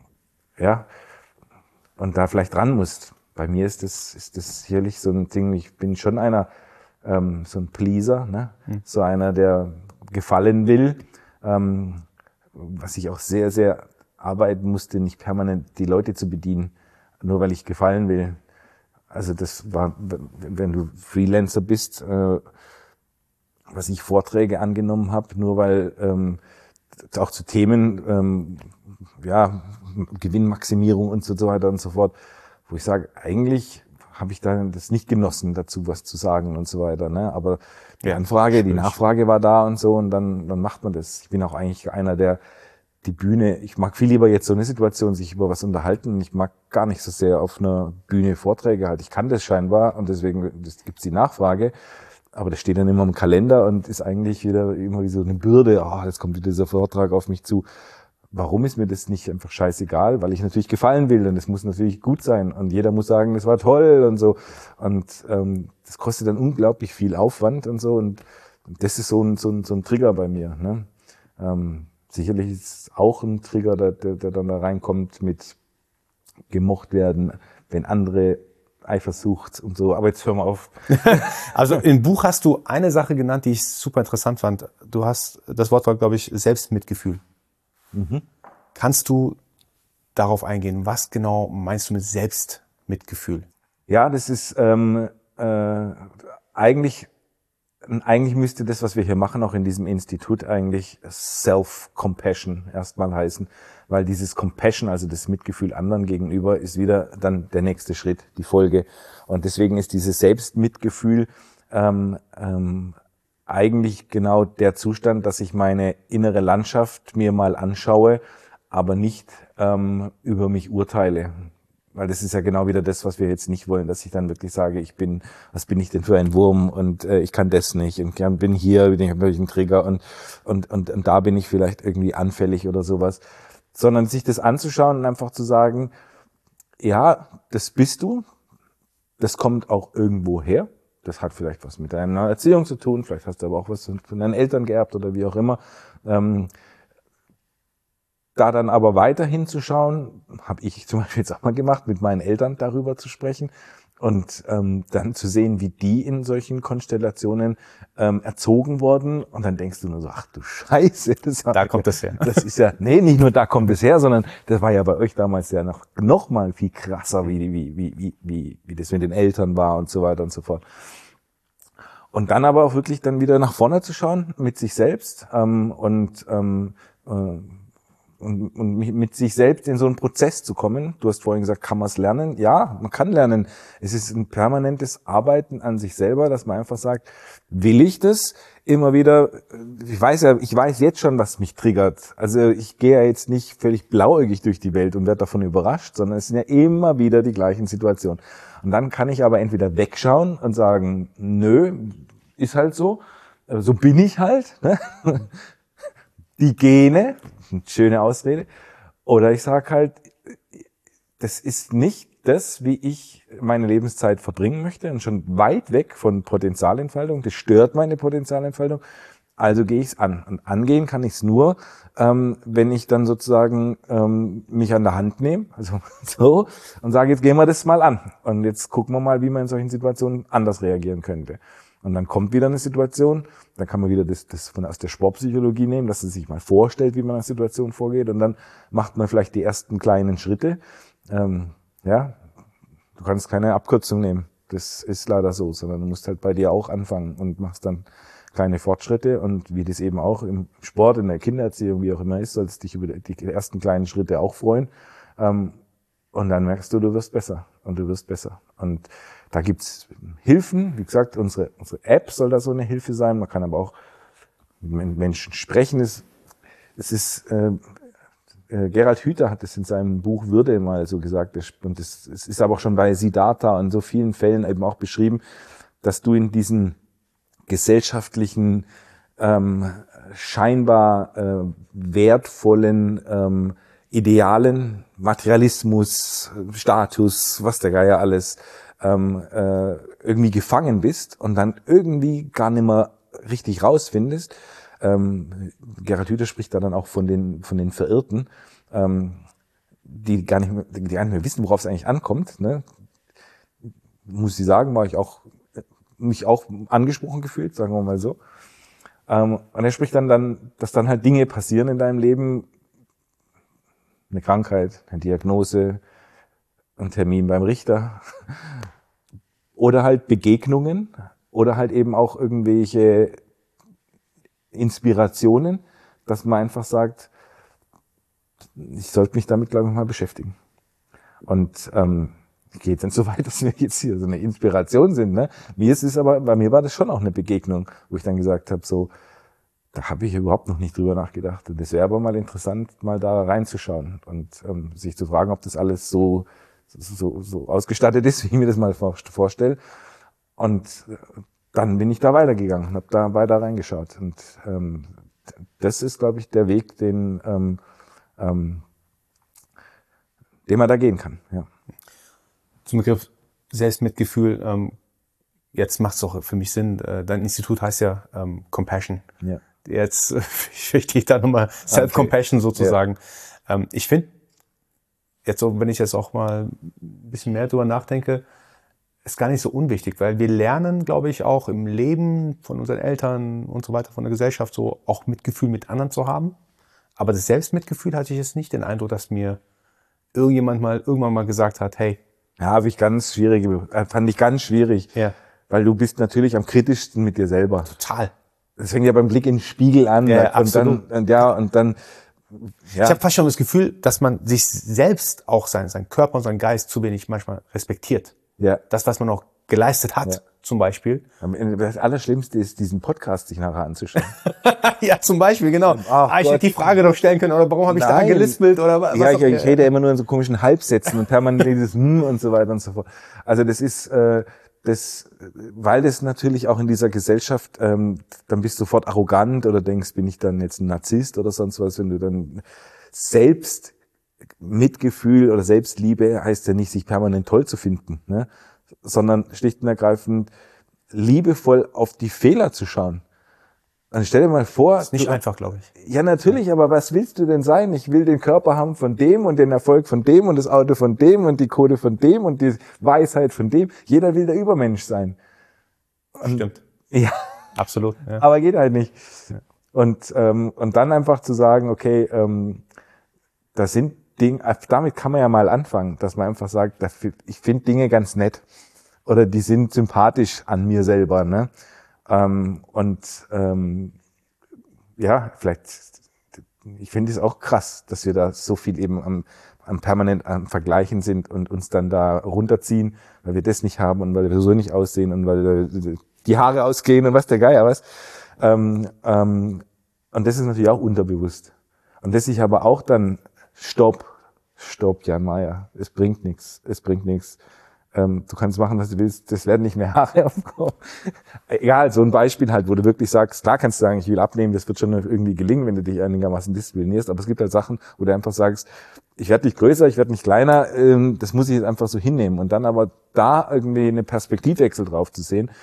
da vielleicht dran musst. Bei mir ist das sicherlich so ein Ding. Ich bin schon einer so ein Pleaser, ne? So einer, der gefallen will, was ich auch sehr, sehr arbeiten musste, nicht permanent die Leute zu bedienen, nur weil ich gefallen will. Also das war, wenn du Freelancer bist, was ich Vorträge angenommen habe, nur weil auch zu Themen, Gewinnmaximierung und so weiter und so fort, wo ich sage, eigentlich habe ich da das nicht genossen, dazu was zu sagen und so weiter. Ne? Aber die Nachfrage war da und so und dann macht man das. Ich bin auch eigentlich einer, der die Bühne, ich mag viel lieber jetzt so eine Situation, sich über was unterhalten. Ich mag gar nicht so sehr auf einer Bühne Vorträge halt. Ich kann das scheinbar und deswegen gibt's die Nachfrage. Aber das steht dann immer im Kalender und ist eigentlich wieder immer wie so eine Bürde. Jetzt kommt wieder dieser Vortrag auf mich zu. Warum ist mir das nicht einfach scheißegal? Weil ich natürlich gefallen will und es muss natürlich gut sein und jeder muss sagen, das war toll und so. Und das kostet dann unglaublich viel Aufwand und so und das ist so ein Trigger bei mir. Ne? Sicherlich ist es auch ein Trigger, der dann da reinkommt mit gemocht werden, wenn andere Eifersucht und so. Aber jetzt hör mal auf. Also im Buch hast du eine Sache genannt, die ich super interessant fand. Du hast, das Wort war, glaube ich, Selbstmitgefühl. Mhm. Kannst du darauf eingehen? Was genau meinst du mit Selbstmitgefühl? Ja, das ist eigentlich müsste das, was wir hier machen, auch in diesem Institut eigentlich Self-Compassion erstmal heißen, weil dieses Compassion, also das Mitgefühl anderen gegenüber, ist wieder dann der nächste Schritt, die Folge. Und deswegen ist dieses Selbstmitgefühl eigentlich genau der Zustand, dass ich meine innere Landschaft mir mal anschaue, aber nicht über mich urteile. Weil das ist ja genau wieder das, was wir jetzt nicht wollen, dass ich dann wirklich sage, was bin ich denn für ein Wurm und ich kann das nicht und bin hier, bin ich ein Trigger und da bin ich vielleicht irgendwie anfällig oder sowas. Sondern sich das anzuschauen und einfach zu sagen, ja, das bist du, das kommt auch irgendwo her. Das hat vielleicht was mit deiner Erziehung zu tun, vielleicht hast du aber auch was von deinen Eltern geerbt oder wie auch immer. Da dann aber weiter hinzuschauen, habe ich zum Beispiel jetzt auch mal gemacht, mit meinen Eltern darüber zu sprechen und dann zu sehen, wie die in solchen Konstellationen erzogen wurden. Und dann denkst du nur so, ach du Scheiße. Da kommt das her. Das ist ja, nee, nicht nur da kommt es her, sondern das war ja bei euch damals ja noch mal viel krasser, wie das mit den Eltern war und so weiter und so fort. Und dann aber auch wirklich dann wieder nach vorne zu schauen mit sich selbst und mit sich selbst in so einen Prozess zu kommen. Du hast vorhin gesagt, kann man es lernen? Ja, man kann lernen. Es ist ein permanentes Arbeiten an sich selber, dass man einfach sagt, will ich das? Immer wieder, ich weiß jetzt schon, was mich triggert. Also ich gehe ja jetzt nicht völlig blauäugig durch die Welt und werde davon überrascht, sondern es sind ja immer wieder die gleichen Situationen. Und dann kann ich aber entweder wegschauen und sagen, nö, ist halt so bin ich halt, ne? Die Gene, eine schöne Ausrede. Oder ich sage halt, das ist nicht das, wie ich meine Lebenszeit verbringen möchte und schon weit weg von Potenzialentfaltung. Das stört meine Potenzialentfaltung. Also gehe ich es an. Und angehen kann ich es nur, wenn ich dann sozusagen mich an der Hand nehme, also so, und sage, jetzt gehen wir das mal an. Und jetzt gucken wir mal, wie man in solchen Situationen anders reagieren könnte. Und dann kommt wieder eine Situation, dann kann man wieder das aus der Sportpsychologie nehmen, dass man sich mal vorstellt, wie man in einer Situation vorgeht, und dann macht man vielleicht die ersten kleinen Schritte. Ja, du kannst keine Abkürzung nehmen. Das ist leider so, sondern du musst halt bei dir auch anfangen und machst dann kleine Fortschritte, und wie das eben auch im Sport, in der Kindererziehung, wie auch immer ist, sollst dich über die ersten kleinen Schritte auch freuen. Und dann merkst du, du wirst besser und du wirst besser. Und da gibt's Hilfen. Wie gesagt, unsere App soll da so eine Hilfe sein. Man kann aber auch mit Menschen sprechen. Es ist Gerald Hüther hat es in seinem Buch Würde mal so gesagt. Und es ist aber auch schon bei Siddhartha und so vielen Fällen eben auch beschrieben, dass du in diesen gesellschaftlichen, scheinbar wertvollen Idealen, Materialismus, Status, was der Geier alles, irgendwie gefangen bist und dann irgendwie gar nicht mehr richtig rausfindest. Gerald Hüther spricht da dann auch von den Verirrten, die gar nicht mehr wissen, worauf es eigentlich ankommt. Ne? Muss ich sagen, mich auch angesprochen gefühlt, sagen wir mal so. Und er spricht dann, dass dann halt Dinge passieren in deinem Leben, eine Krankheit, eine Diagnose, ein Termin beim Richter oder halt Begegnungen oder halt eben auch irgendwelche Inspirationen, dass man einfach sagt, ich sollte mich damit, glaube ich, mal beschäftigen. Und geht dann so weit, dass wir jetzt hier so eine Inspiration sind. Ne? Bei mir war das schon auch eine Begegnung, wo ich dann gesagt habe, so, da habe ich überhaupt noch nicht drüber nachgedacht. Und das wäre aber mal interessant, mal da reinzuschauen und sich zu fragen, ob das alles so ausgestattet ist, wie ich mir das mal vorstelle. Und dann bin ich da weitergegangen und habe da weiter reingeschaut. Und das ist, glaube ich, der Weg, den man da gehen kann. Ja. Zum Begriff Selbstmitgefühl, jetzt macht es auch für mich Sinn. Dein Institut heißt ja Compassion. Ja. Jetzt kriege da nochmal Self-Compassion sozusagen. Ja. Ich finde, jetzt so, wenn ich jetzt auch mal ein bisschen mehr drüber nachdenke, ist gar nicht so unwichtig, weil wir lernen, glaube ich, auch im Leben von unseren Eltern und so weiter, von der Gesellschaft, so auch Mitgefühl mit anderen zu haben. Aber das Selbstmitgefühl hatte ich jetzt nicht den Eindruck, dass mir irgendwann mal gesagt hat, hey. Ja, fand ich ganz schwierig. Ja. Weil du bist natürlich am kritischsten mit dir selber. Total. Das fängt ja beim Blick in den Spiegel an. Ja, absolut. Ja. Ich habe fast schon das Gefühl, dass man sich selbst auch seinen Körper und seinen Geist zu wenig manchmal respektiert. Ja. Das, was man auch geleistet hat. Ja. zum Beispiel. Das Allerschlimmste ist, diesen Podcast sich nachher anzuschauen. Ja, zum Beispiel, genau. Ich hätte die Frage doch stellen können, oder warum habe ich da gelispelt, oder was? Ja, ich rede ja immer nur in so komischen Halbsätzen und permanent dieses und so weiter und so fort. Also das ist, weil das natürlich auch in dieser Gesellschaft, dann bist du sofort arrogant oder denkst, bin ich dann jetzt ein Narzisst oder sonst was, wenn du dann Mitgefühl oder Selbstliebe heißt ja nicht, sich permanent toll zu finden, ne? Sondern schlicht und ergreifend liebevoll auf die Fehler zu schauen. Dann stell dir mal vor... Das ist nicht einfach, glaube ich. Ja, natürlich, aber was willst du denn sein? Ich will den Körper haben von dem und den Erfolg von dem und das Auto von dem und die Kohle von dem und die Weisheit von dem. Jeder will der Übermensch sein. Stimmt. Ja. Absolut. Ja. Aber geht halt nicht. Ja. Und dann einfach zu sagen, okay, das sind Dinge, damit kann man ja mal anfangen, dass man einfach sagt, ich finde Dinge ganz nett oder die sind sympathisch an mir selber, ne? Ja, vielleicht, ich finde es auch krass, dass wir da so viel eben permanent am Vergleichen sind und uns dann da runterziehen, weil wir das nicht haben und weil wir so nicht aussehen und weil die Haare ausgehen und was der Geier was. Und das ist natürlich auch unterbewusst. Und das sich aber auch dann, Stopp, Jan Mayer, es bringt nichts. Du kannst machen, was du willst, das werden nicht mehr Haare auf dem Kopf. Egal, so ein Beispiel halt, wo du wirklich sagst, klar kannst du sagen, ich will abnehmen, das wird schon irgendwie gelingen, wenn du dich einigermaßen disziplinierst, aber es gibt halt Sachen, wo du einfach sagst, ich werde nicht größer, ich werde nicht kleiner, das muss ich jetzt einfach so hinnehmen. Und dann aber da irgendwie eine Perspektivwechsel drauf zu sehen,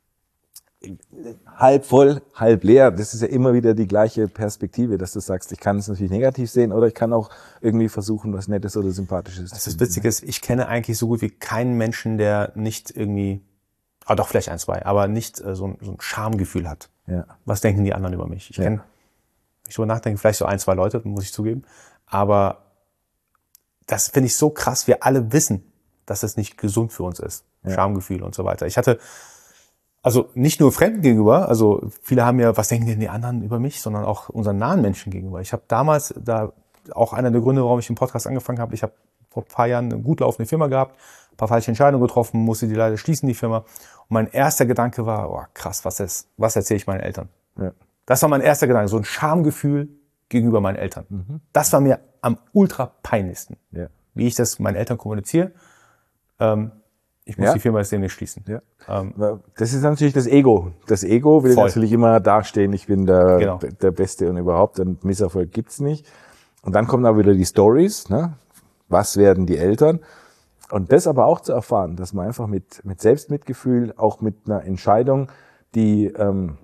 halb voll, halb leer. Das ist ja immer wieder die gleiche Perspektive, dass du sagst, ich kann es natürlich negativ sehen oder ich kann auch irgendwie versuchen, was Nettes oder Sympathisches zu finden. Das Witzige ist, ich kenne eigentlich so gut wie keinen Menschen, der nicht irgendwie, doch vielleicht ein, zwei, aber nicht so ein Schamgefühl hat. Ja. Was denken die anderen über mich? Ich kenne, ich so nachdenke, vielleicht so ein, zwei Leute, muss ich zugeben. Aber das finde ich so krass. Wir alle wissen, dass es nicht gesund für uns ist. Ja. Schamgefühl und so weiter. Ich hatte also nicht nur Fremden gegenüber, also viele haben ja, was denken denn die anderen über mich, sondern auch unseren nahen Menschen gegenüber. Ich habe damals, da auch einer der Gründe, warum ich den Podcast angefangen habe, ich habe vor ein paar Jahren eine gut laufende Firma gehabt, ein paar falsche Entscheidungen getroffen, musste die leider schließen, die Firma. Und mein erster Gedanke war, oh krass, was erzähle ich meinen Eltern? Ja. Das war mein erster Gedanke, so ein Schamgefühl gegenüber meinen Eltern. Mhm. Das war mir am ultra peinlichsten, wie ich das meinen Eltern kommuniziere. Ich muss die Firma jetzt demnächst schließen. Ja. Das ist natürlich das Ego. Das Ego will natürlich immer dastehen, ich bin der Beste und überhaupt, und Misserfolg gibt's nicht. Und dann kommen aber wieder die Stories, ne? Was werden die Eltern? Und das aber auch zu erfahren, dass man einfach mit Selbstmitgefühl, auch mit einer Entscheidung, die dann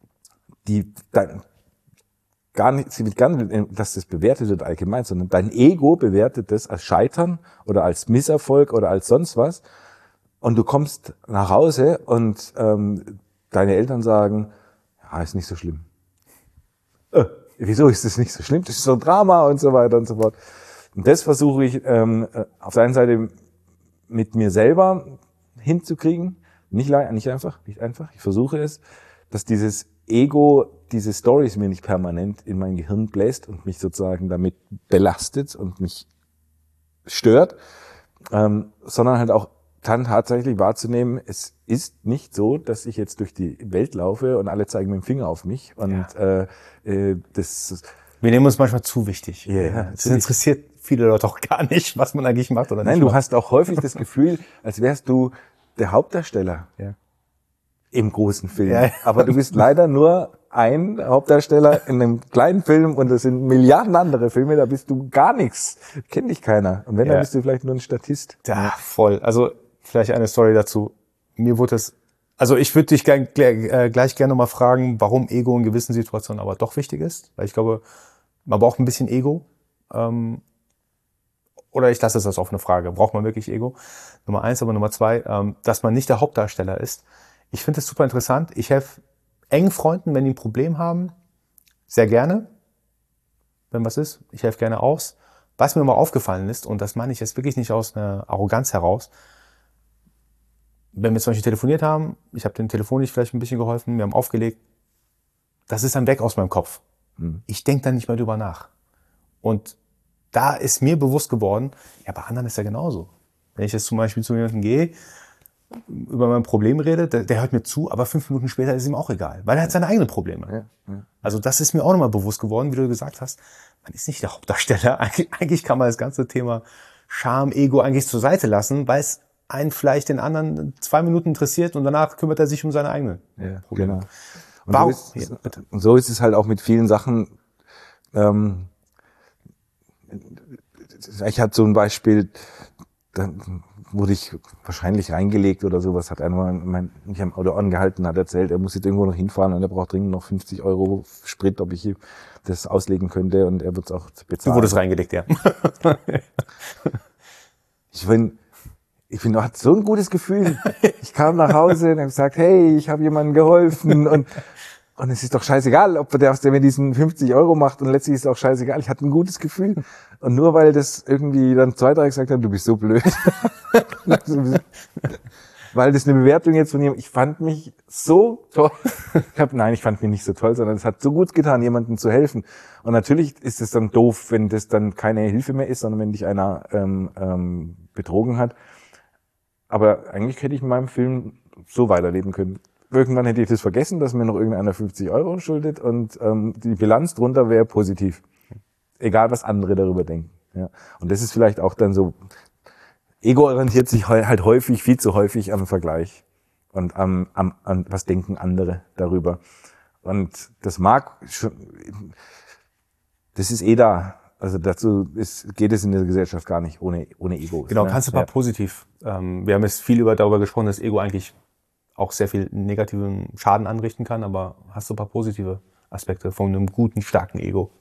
gar nicht, dass das bewertet wird allgemein, sondern dein Ego bewertet das als Scheitern oder als Misserfolg oder als sonst was. Und du kommst nach Hause und deine Eltern sagen, ja, ist nicht so schlimm. Wieso ist das nicht so schlimm? Das ist so ein Drama und so weiter und so fort. Und das versuche ich auf der einen Seite mit mir selber hinzukriegen. Nicht einfach. Ich versuche es, dass dieses Ego diese Stories mir nicht permanent in mein Gehirn bläst und mich sozusagen damit belastet und mich stört, sondern halt auch dann tatsächlich wahrzunehmen, es ist nicht so, dass ich jetzt durch die Welt laufe und alle zeigen mit dem Finger auf mich. Und wir nehmen uns manchmal zu wichtig. Yeah, das interessiert viele Leute auch gar nicht, was man eigentlich macht oder nicht. Nein, du hast auch häufig das Gefühl, als wärst du der Hauptdarsteller im großen Film. Ja. Aber du bist leider nur ein Hauptdarsteller in einem kleinen Film und es sind Milliarden andere Filme, da bist du gar nichts. Kennt dich keiner. Und wenn, dann bist du vielleicht nur ein Statist. Ja, voll. Also vielleicht eine Story dazu. Mir wurde es, also ich würde dich gleich gerne mal fragen, warum Ego in gewissen Situationen aber doch wichtig ist. Weil ich glaube, man braucht ein bisschen Ego. Oder ich lasse es als offene Frage. Braucht man wirklich Ego? Nummer 1, aber Nummer 2, dass man nicht der Hauptdarsteller ist. Ich finde das super interessant. Ich helfe engen Freunden, wenn die ein Problem haben, sehr gerne, wenn was ist. Ich helfe gerne aus. Was mir mal aufgefallen ist, und das meine ich jetzt wirklich nicht aus einer Arroganz heraus, wenn wir zum Beispiel telefoniert haben, ich habe dem telefonisch vielleicht ein bisschen geholfen, wir haben aufgelegt, das ist dann weg aus meinem Kopf. Ich denke dann nicht mehr drüber nach. Und da ist mir bewusst geworden, ja, bei anderen ist ja genauso. Wenn ich jetzt zum Beispiel zu jemandem gehe, über mein Problem rede, der hört mir zu, aber 5 Minuten später ist ihm auch egal, weil er hat seine eigenen Probleme. Ja. Also das ist mir auch nochmal bewusst geworden, wie du gesagt hast, man ist nicht der Hauptdarsteller. Eigentlich kann man das ganze Thema Scham, Ego eigentlich zur Seite lassen, weil es einen vielleicht den anderen 2 Minuten interessiert und danach kümmert er sich um seine eigenen Probleme. Genau. Und so ist es halt auch mit vielen Sachen. Ich hatte so ein Beispiel, da wurde ich wahrscheinlich reingelegt oder sowas, hat einer mich am Auto angehalten, hat erzählt, er muss jetzt irgendwo noch hinfahren und er braucht dringend noch 50 € Sprit, ob ich das auslegen könnte und er wird es auch bezahlen. Du wurdest reingelegt, ja. Ich hatte so ein gutes Gefühl. Ich kam nach Hause und habe gesagt, hey, ich habe jemandem geholfen und es ist doch scheißegal, ob der mir diesen 50 € macht und letztlich ist es auch scheißegal. Ich hatte ein gutes Gefühl. Und nur weil das irgendwie dann 2, 3 gesagt haben, du bist so blöd. Weil das eine Bewertung jetzt von jemandem, ich fand mich so toll. Ich fand mich nicht so toll, sondern es hat so gut getan, jemandem zu helfen. Und natürlich ist es dann doof, wenn das dann keine Hilfe mehr ist, sondern wenn dich einer betrogen hat. Aber eigentlich hätte ich in meinem Film so weiterleben können. Irgendwann hätte ich das vergessen, dass mir noch irgendeiner 50 € schuldet und die Bilanz drunter wäre positiv. Egal, was andere darüber denken. Ja. Und das ist vielleicht auch dann so, Ego orientiert sich halt häufig, viel zu häufig am Vergleich und an was denken andere darüber. Und das ist da. Also dazu geht es in der Gesellschaft gar nicht ohne Ego. Genau, kannst du mal positiv. Wir haben jetzt viel darüber gesprochen, dass Ego eigentlich auch sehr viel negativen Schaden anrichten kann, aber hast du ein paar positive Aspekte von einem guten, starken Ego?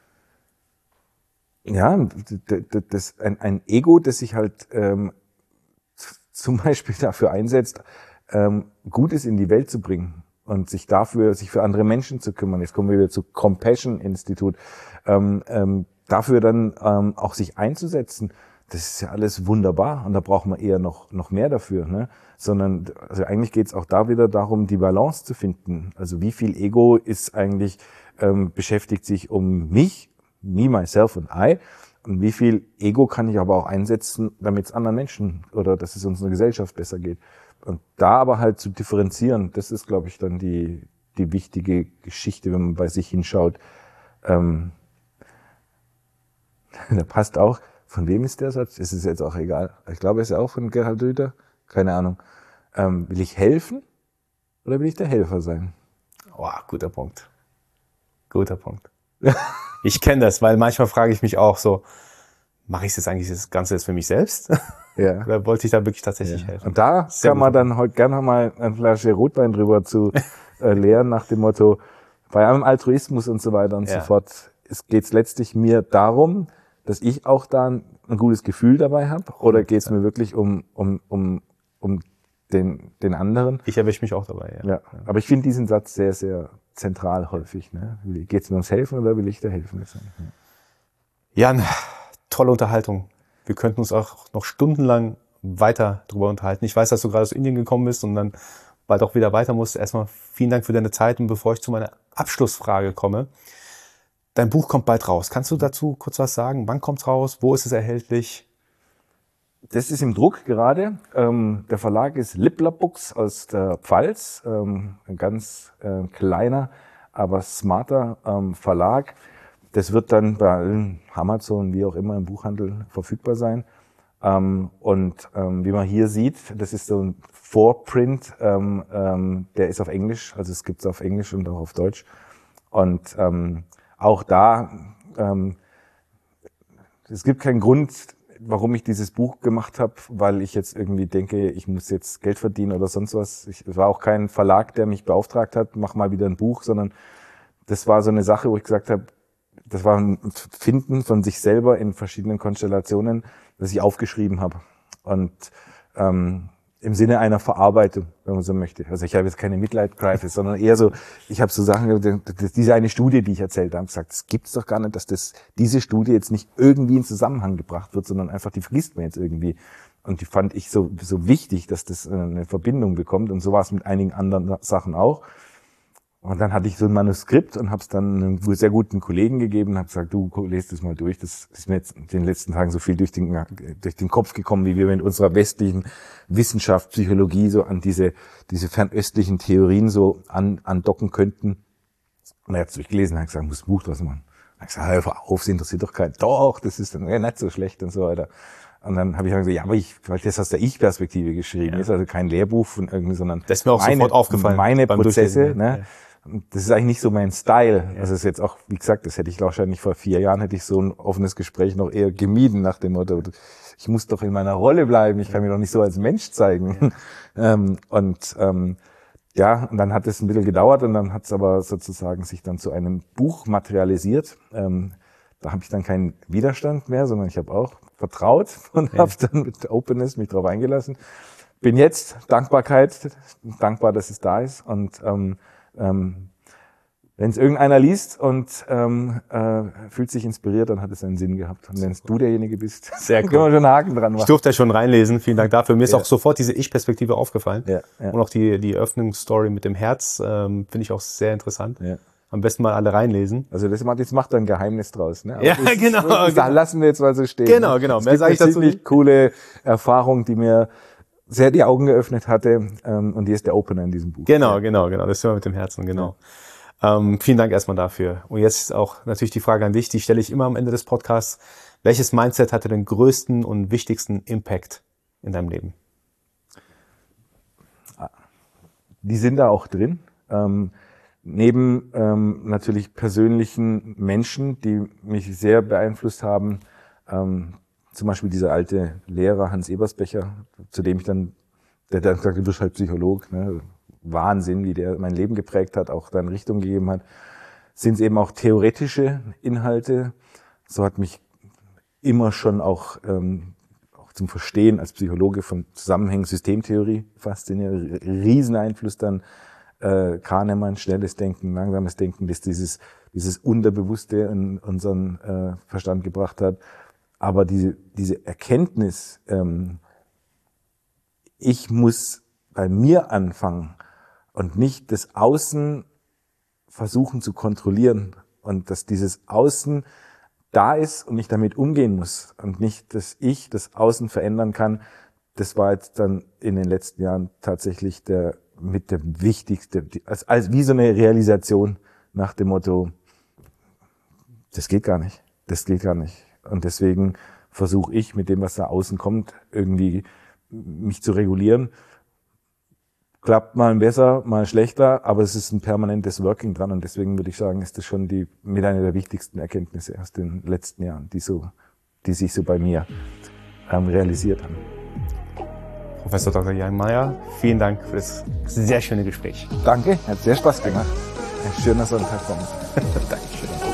Ja, ein Ego, das sich halt zum Beispiel dafür einsetzt, Gutes in die Welt zu bringen und sich für andere Menschen zu kümmern. Jetzt kommen wir wieder zu Compassion Institut. Dafür dann auch sich einzusetzen, das ist ja alles wunderbar und da braucht man eher noch mehr dafür, ne? Also eigentlich geht es auch da wieder darum, die Balance zu finden. Also wie viel Ego ist eigentlich beschäftigt sich um mich, me, myself und I, und wie viel Ego kann ich aber auch einsetzen, damit es anderen Menschen oder dass es unserer Gesellschaft besser geht. Und da aber halt zu differenzieren, das ist, glaube ich, dann die wichtige Geschichte, wenn man bei sich hinschaut. Da passt auch, von wem ist der Satz? Es ist jetzt auch egal. Ich glaube, es ist auch von Gerhard Rüther. Keine Ahnung. Will ich helfen oder will ich der Helfer sein? Oh, guter Punkt. Guter Punkt. Ich kenne das, weil manchmal frage ich mich auch so, mache ich das Ganze jetzt für mich selbst? Ja. Oder wollte ich da wirklich tatsächlich helfen? Und da kann man dann heute gerne mal eine Flasche Rotwein drüber zu leeren, nach dem Motto, bei allem Altruismus und so weiter und so fort, geht es letztlich mir darum, dass ich auch da ein gutes Gefühl dabei habe, oder geht es mir wirklich um den anderen? Ich erwische mich auch dabei, ja. Aber ich finde diesen Satz sehr, sehr zentral häufig. Ne? Geht es mir ums Helfen oder will ich der Helfende sein? Jan, tolle Unterhaltung. Wir könnten uns auch noch stundenlang weiter drüber unterhalten. Ich weiß, dass du gerade aus Indien gekommen bist und dann bald auch wieder weiter musst. Erstmal vielen Dank für deine Zeit, und bevor ich zu meiner Abschlussfrage komme, dein Buch kommt bald raus. Kannst du dazu kurz was sagen? Wann kommt's raus? Wo ist es erhältlich? Das ist im Druck gerade. Der Verlag ist Lippler Books aus der Pfalz. Ein ganz kleiner, aber smarter Verlag. Das wird dann bei allen Amazon, wie auch immer, im Buchhandel verfügbar sein. Und wie man hier sieht, das ist so ein Vorprint, der ist auf Englisch, also es gibt's auf Englisch und auch auf Deutsch. Und auch da, es gibt keinen Grund, warum ich dieses Buch gemacht habe, weil ich jetzt irgendwie denke, ich muss jetzt Geld verdienen oder sonst was. Es war auch kein Verlag, der mich beauftragt hat, mach mal wieder ein Buch, sondern das war so eine Sache, wo ich gesagt habe, das war ein Finden von sich selber in verschiedenen Konstellationen, das ich aufgeschrieben habe. Und im Sinne einer Verarbeitung, wenn man so möchte. Also ich habe jetzt keine Midlife-Crisis, sondern eher so, ich habe so Sachen, diese eine Studie, die ich erzählt habe, gesagt, es gibt's doch gar nicht, dass diese Studie jetzt nicht irgendwie in Zusammenhang gebracht wird, sondern einfach, die vergisst man jetzt irgendwie. Und die fand ich so wichtig, dass das eine Verbindung bekommt. Und so war es mit einigen anderen Sachen auch. Und dann hatte ich so ein Manuskript und habe es dann einem sehr guten Kollegen gegeben und habe gesagt, du lest das mal durch. Das ist mir jetzt in den letzten Tagen so viel durch den Kopf gekommen, wie wir mit unserer westlichen Wissenschaft, Psychologie so an diese fernöstlichen Theorien so andocken könnten. Und er hat es durchgelesen und hat gesagt, muss Buch draus machen. Er hat gesagt, hör auf, das interessiert doch keinen. Doch, das ist dann nicht so schlecht und so weiter. Und dann habe ich gesagt, ja, aber weil das aus der Ich-Perspektive geschrieben ist, also kein Lehrbuch von irgendwie, sondern das ist mir auch sofort aufgefallen. Meine Prozesse, ja. ne? Das ist eigentlich nicht so mein Style. Ja. Also ist jetzt auch, wie gesagt, das hätte ich wahrscheinlich vor 4 Jahren, hätte ich so ein offenes Gespräch noch eher gemieden nach dem Motto, ich muss doch in meiner Rolle bleiben, ich kann mich doch nicht so als Mensch zeigen. Ja. Und dann hat es ein bisschen gedauert und dann hat es aber sozusagen sich dann zu einem Buch materialisiert. Da habe ich dann keinen Widerstand mehr, sondern ich habe auch vertraut und habe dann mit Openness mich drauf eingelassen. Bin jetzt dankbar, dass es da ist und wenn es irgendeiner liest und fühlt sich inspiriert, dann hat es einen Sinn gehabt. Und wenn du derjenige bist, sehr cool. Können wir schon einen Haken dran machen. Ich durfte ja schon reinlesen. Vielen Dank dafür. Mir ist auch sofort diese Ich-Perspektive aufgefallen. Ja. Und auch die Öffnungsstory mit dem Herz finde ich auch sehr interessant. Ja. Am besten mal alle reinlesen. Also das macht da ein Geheimnis draus. Ne? Ja, genau. Da lassen wir jetzt mal so stehen. Genau. Mehr sage ich dazu nicht. Coole Erfahrung, die mir sehr die Augen geöffnet hatte. Und hier ist der Opener in diesem Buch. Genau. Das sind wir mit dem Herzen, genau. Ja. Vielen Dank erstmal dafür. Und jetzt auch natürlich die Frage an dich, die stelle ich immer am Ende des Podcasts. Welches Mindset hatte den größten und wichtigsten Impact in deinem Leben? Die sind da auch drin. Neben natürlich persönlichen Menschen, die mich sehr beeinflusst haben, zum Beispiel dieser alte Lehrer Hans Eberspecher, zu dem ich dann, der dann gesagt, du bist halt Psycholog, ne? Wahnsinn, wie der mein Leben geprägt hat, auch dann Richtung gegeben hat, sind es eben auch theoretische Inhalte. So hat mich immer schon auch zum Verstehen als Psychologe von Zusammenhängen, Systemtheorie fasziniert, Rieseneinfluss dann Kahnemann, schnelles Denken, langsames Denken, das dieses Unterbewusste in unseren Verstand gebracht hat. Aber diese Erkenntnis, ich muss bei mir anfangen und nicht das Außen versuchen zu kontrollieren und dass dieses Außen da ist und ich damit umgehen muss und nicht, dass ich das Außen verändern kann, das war jetzt dann in den letzten Jahren tatsächlich der wichtigste, als wie so eine Realisation nach dem Motto, das geht gar nicht. Und deswegen versuche ich mit dem, was da außen kommt, irgendwie mich zu regulieren. Klappt mal besser, mal schlechter, aber es ist ein permanentes Working dran und deswegen würde ich sagen, ist das schon mit einer der wichtigsten Erkenntnisse aus den letzten Jahren, die sich so bei mir realisiert haben. Professor Dr. Jan Meyer, vielen Dank für das sehr schöne Gespräch. Danke, hat sehr Spaß gemacht. Ein schöner Sonntag von uns. Dankeschön.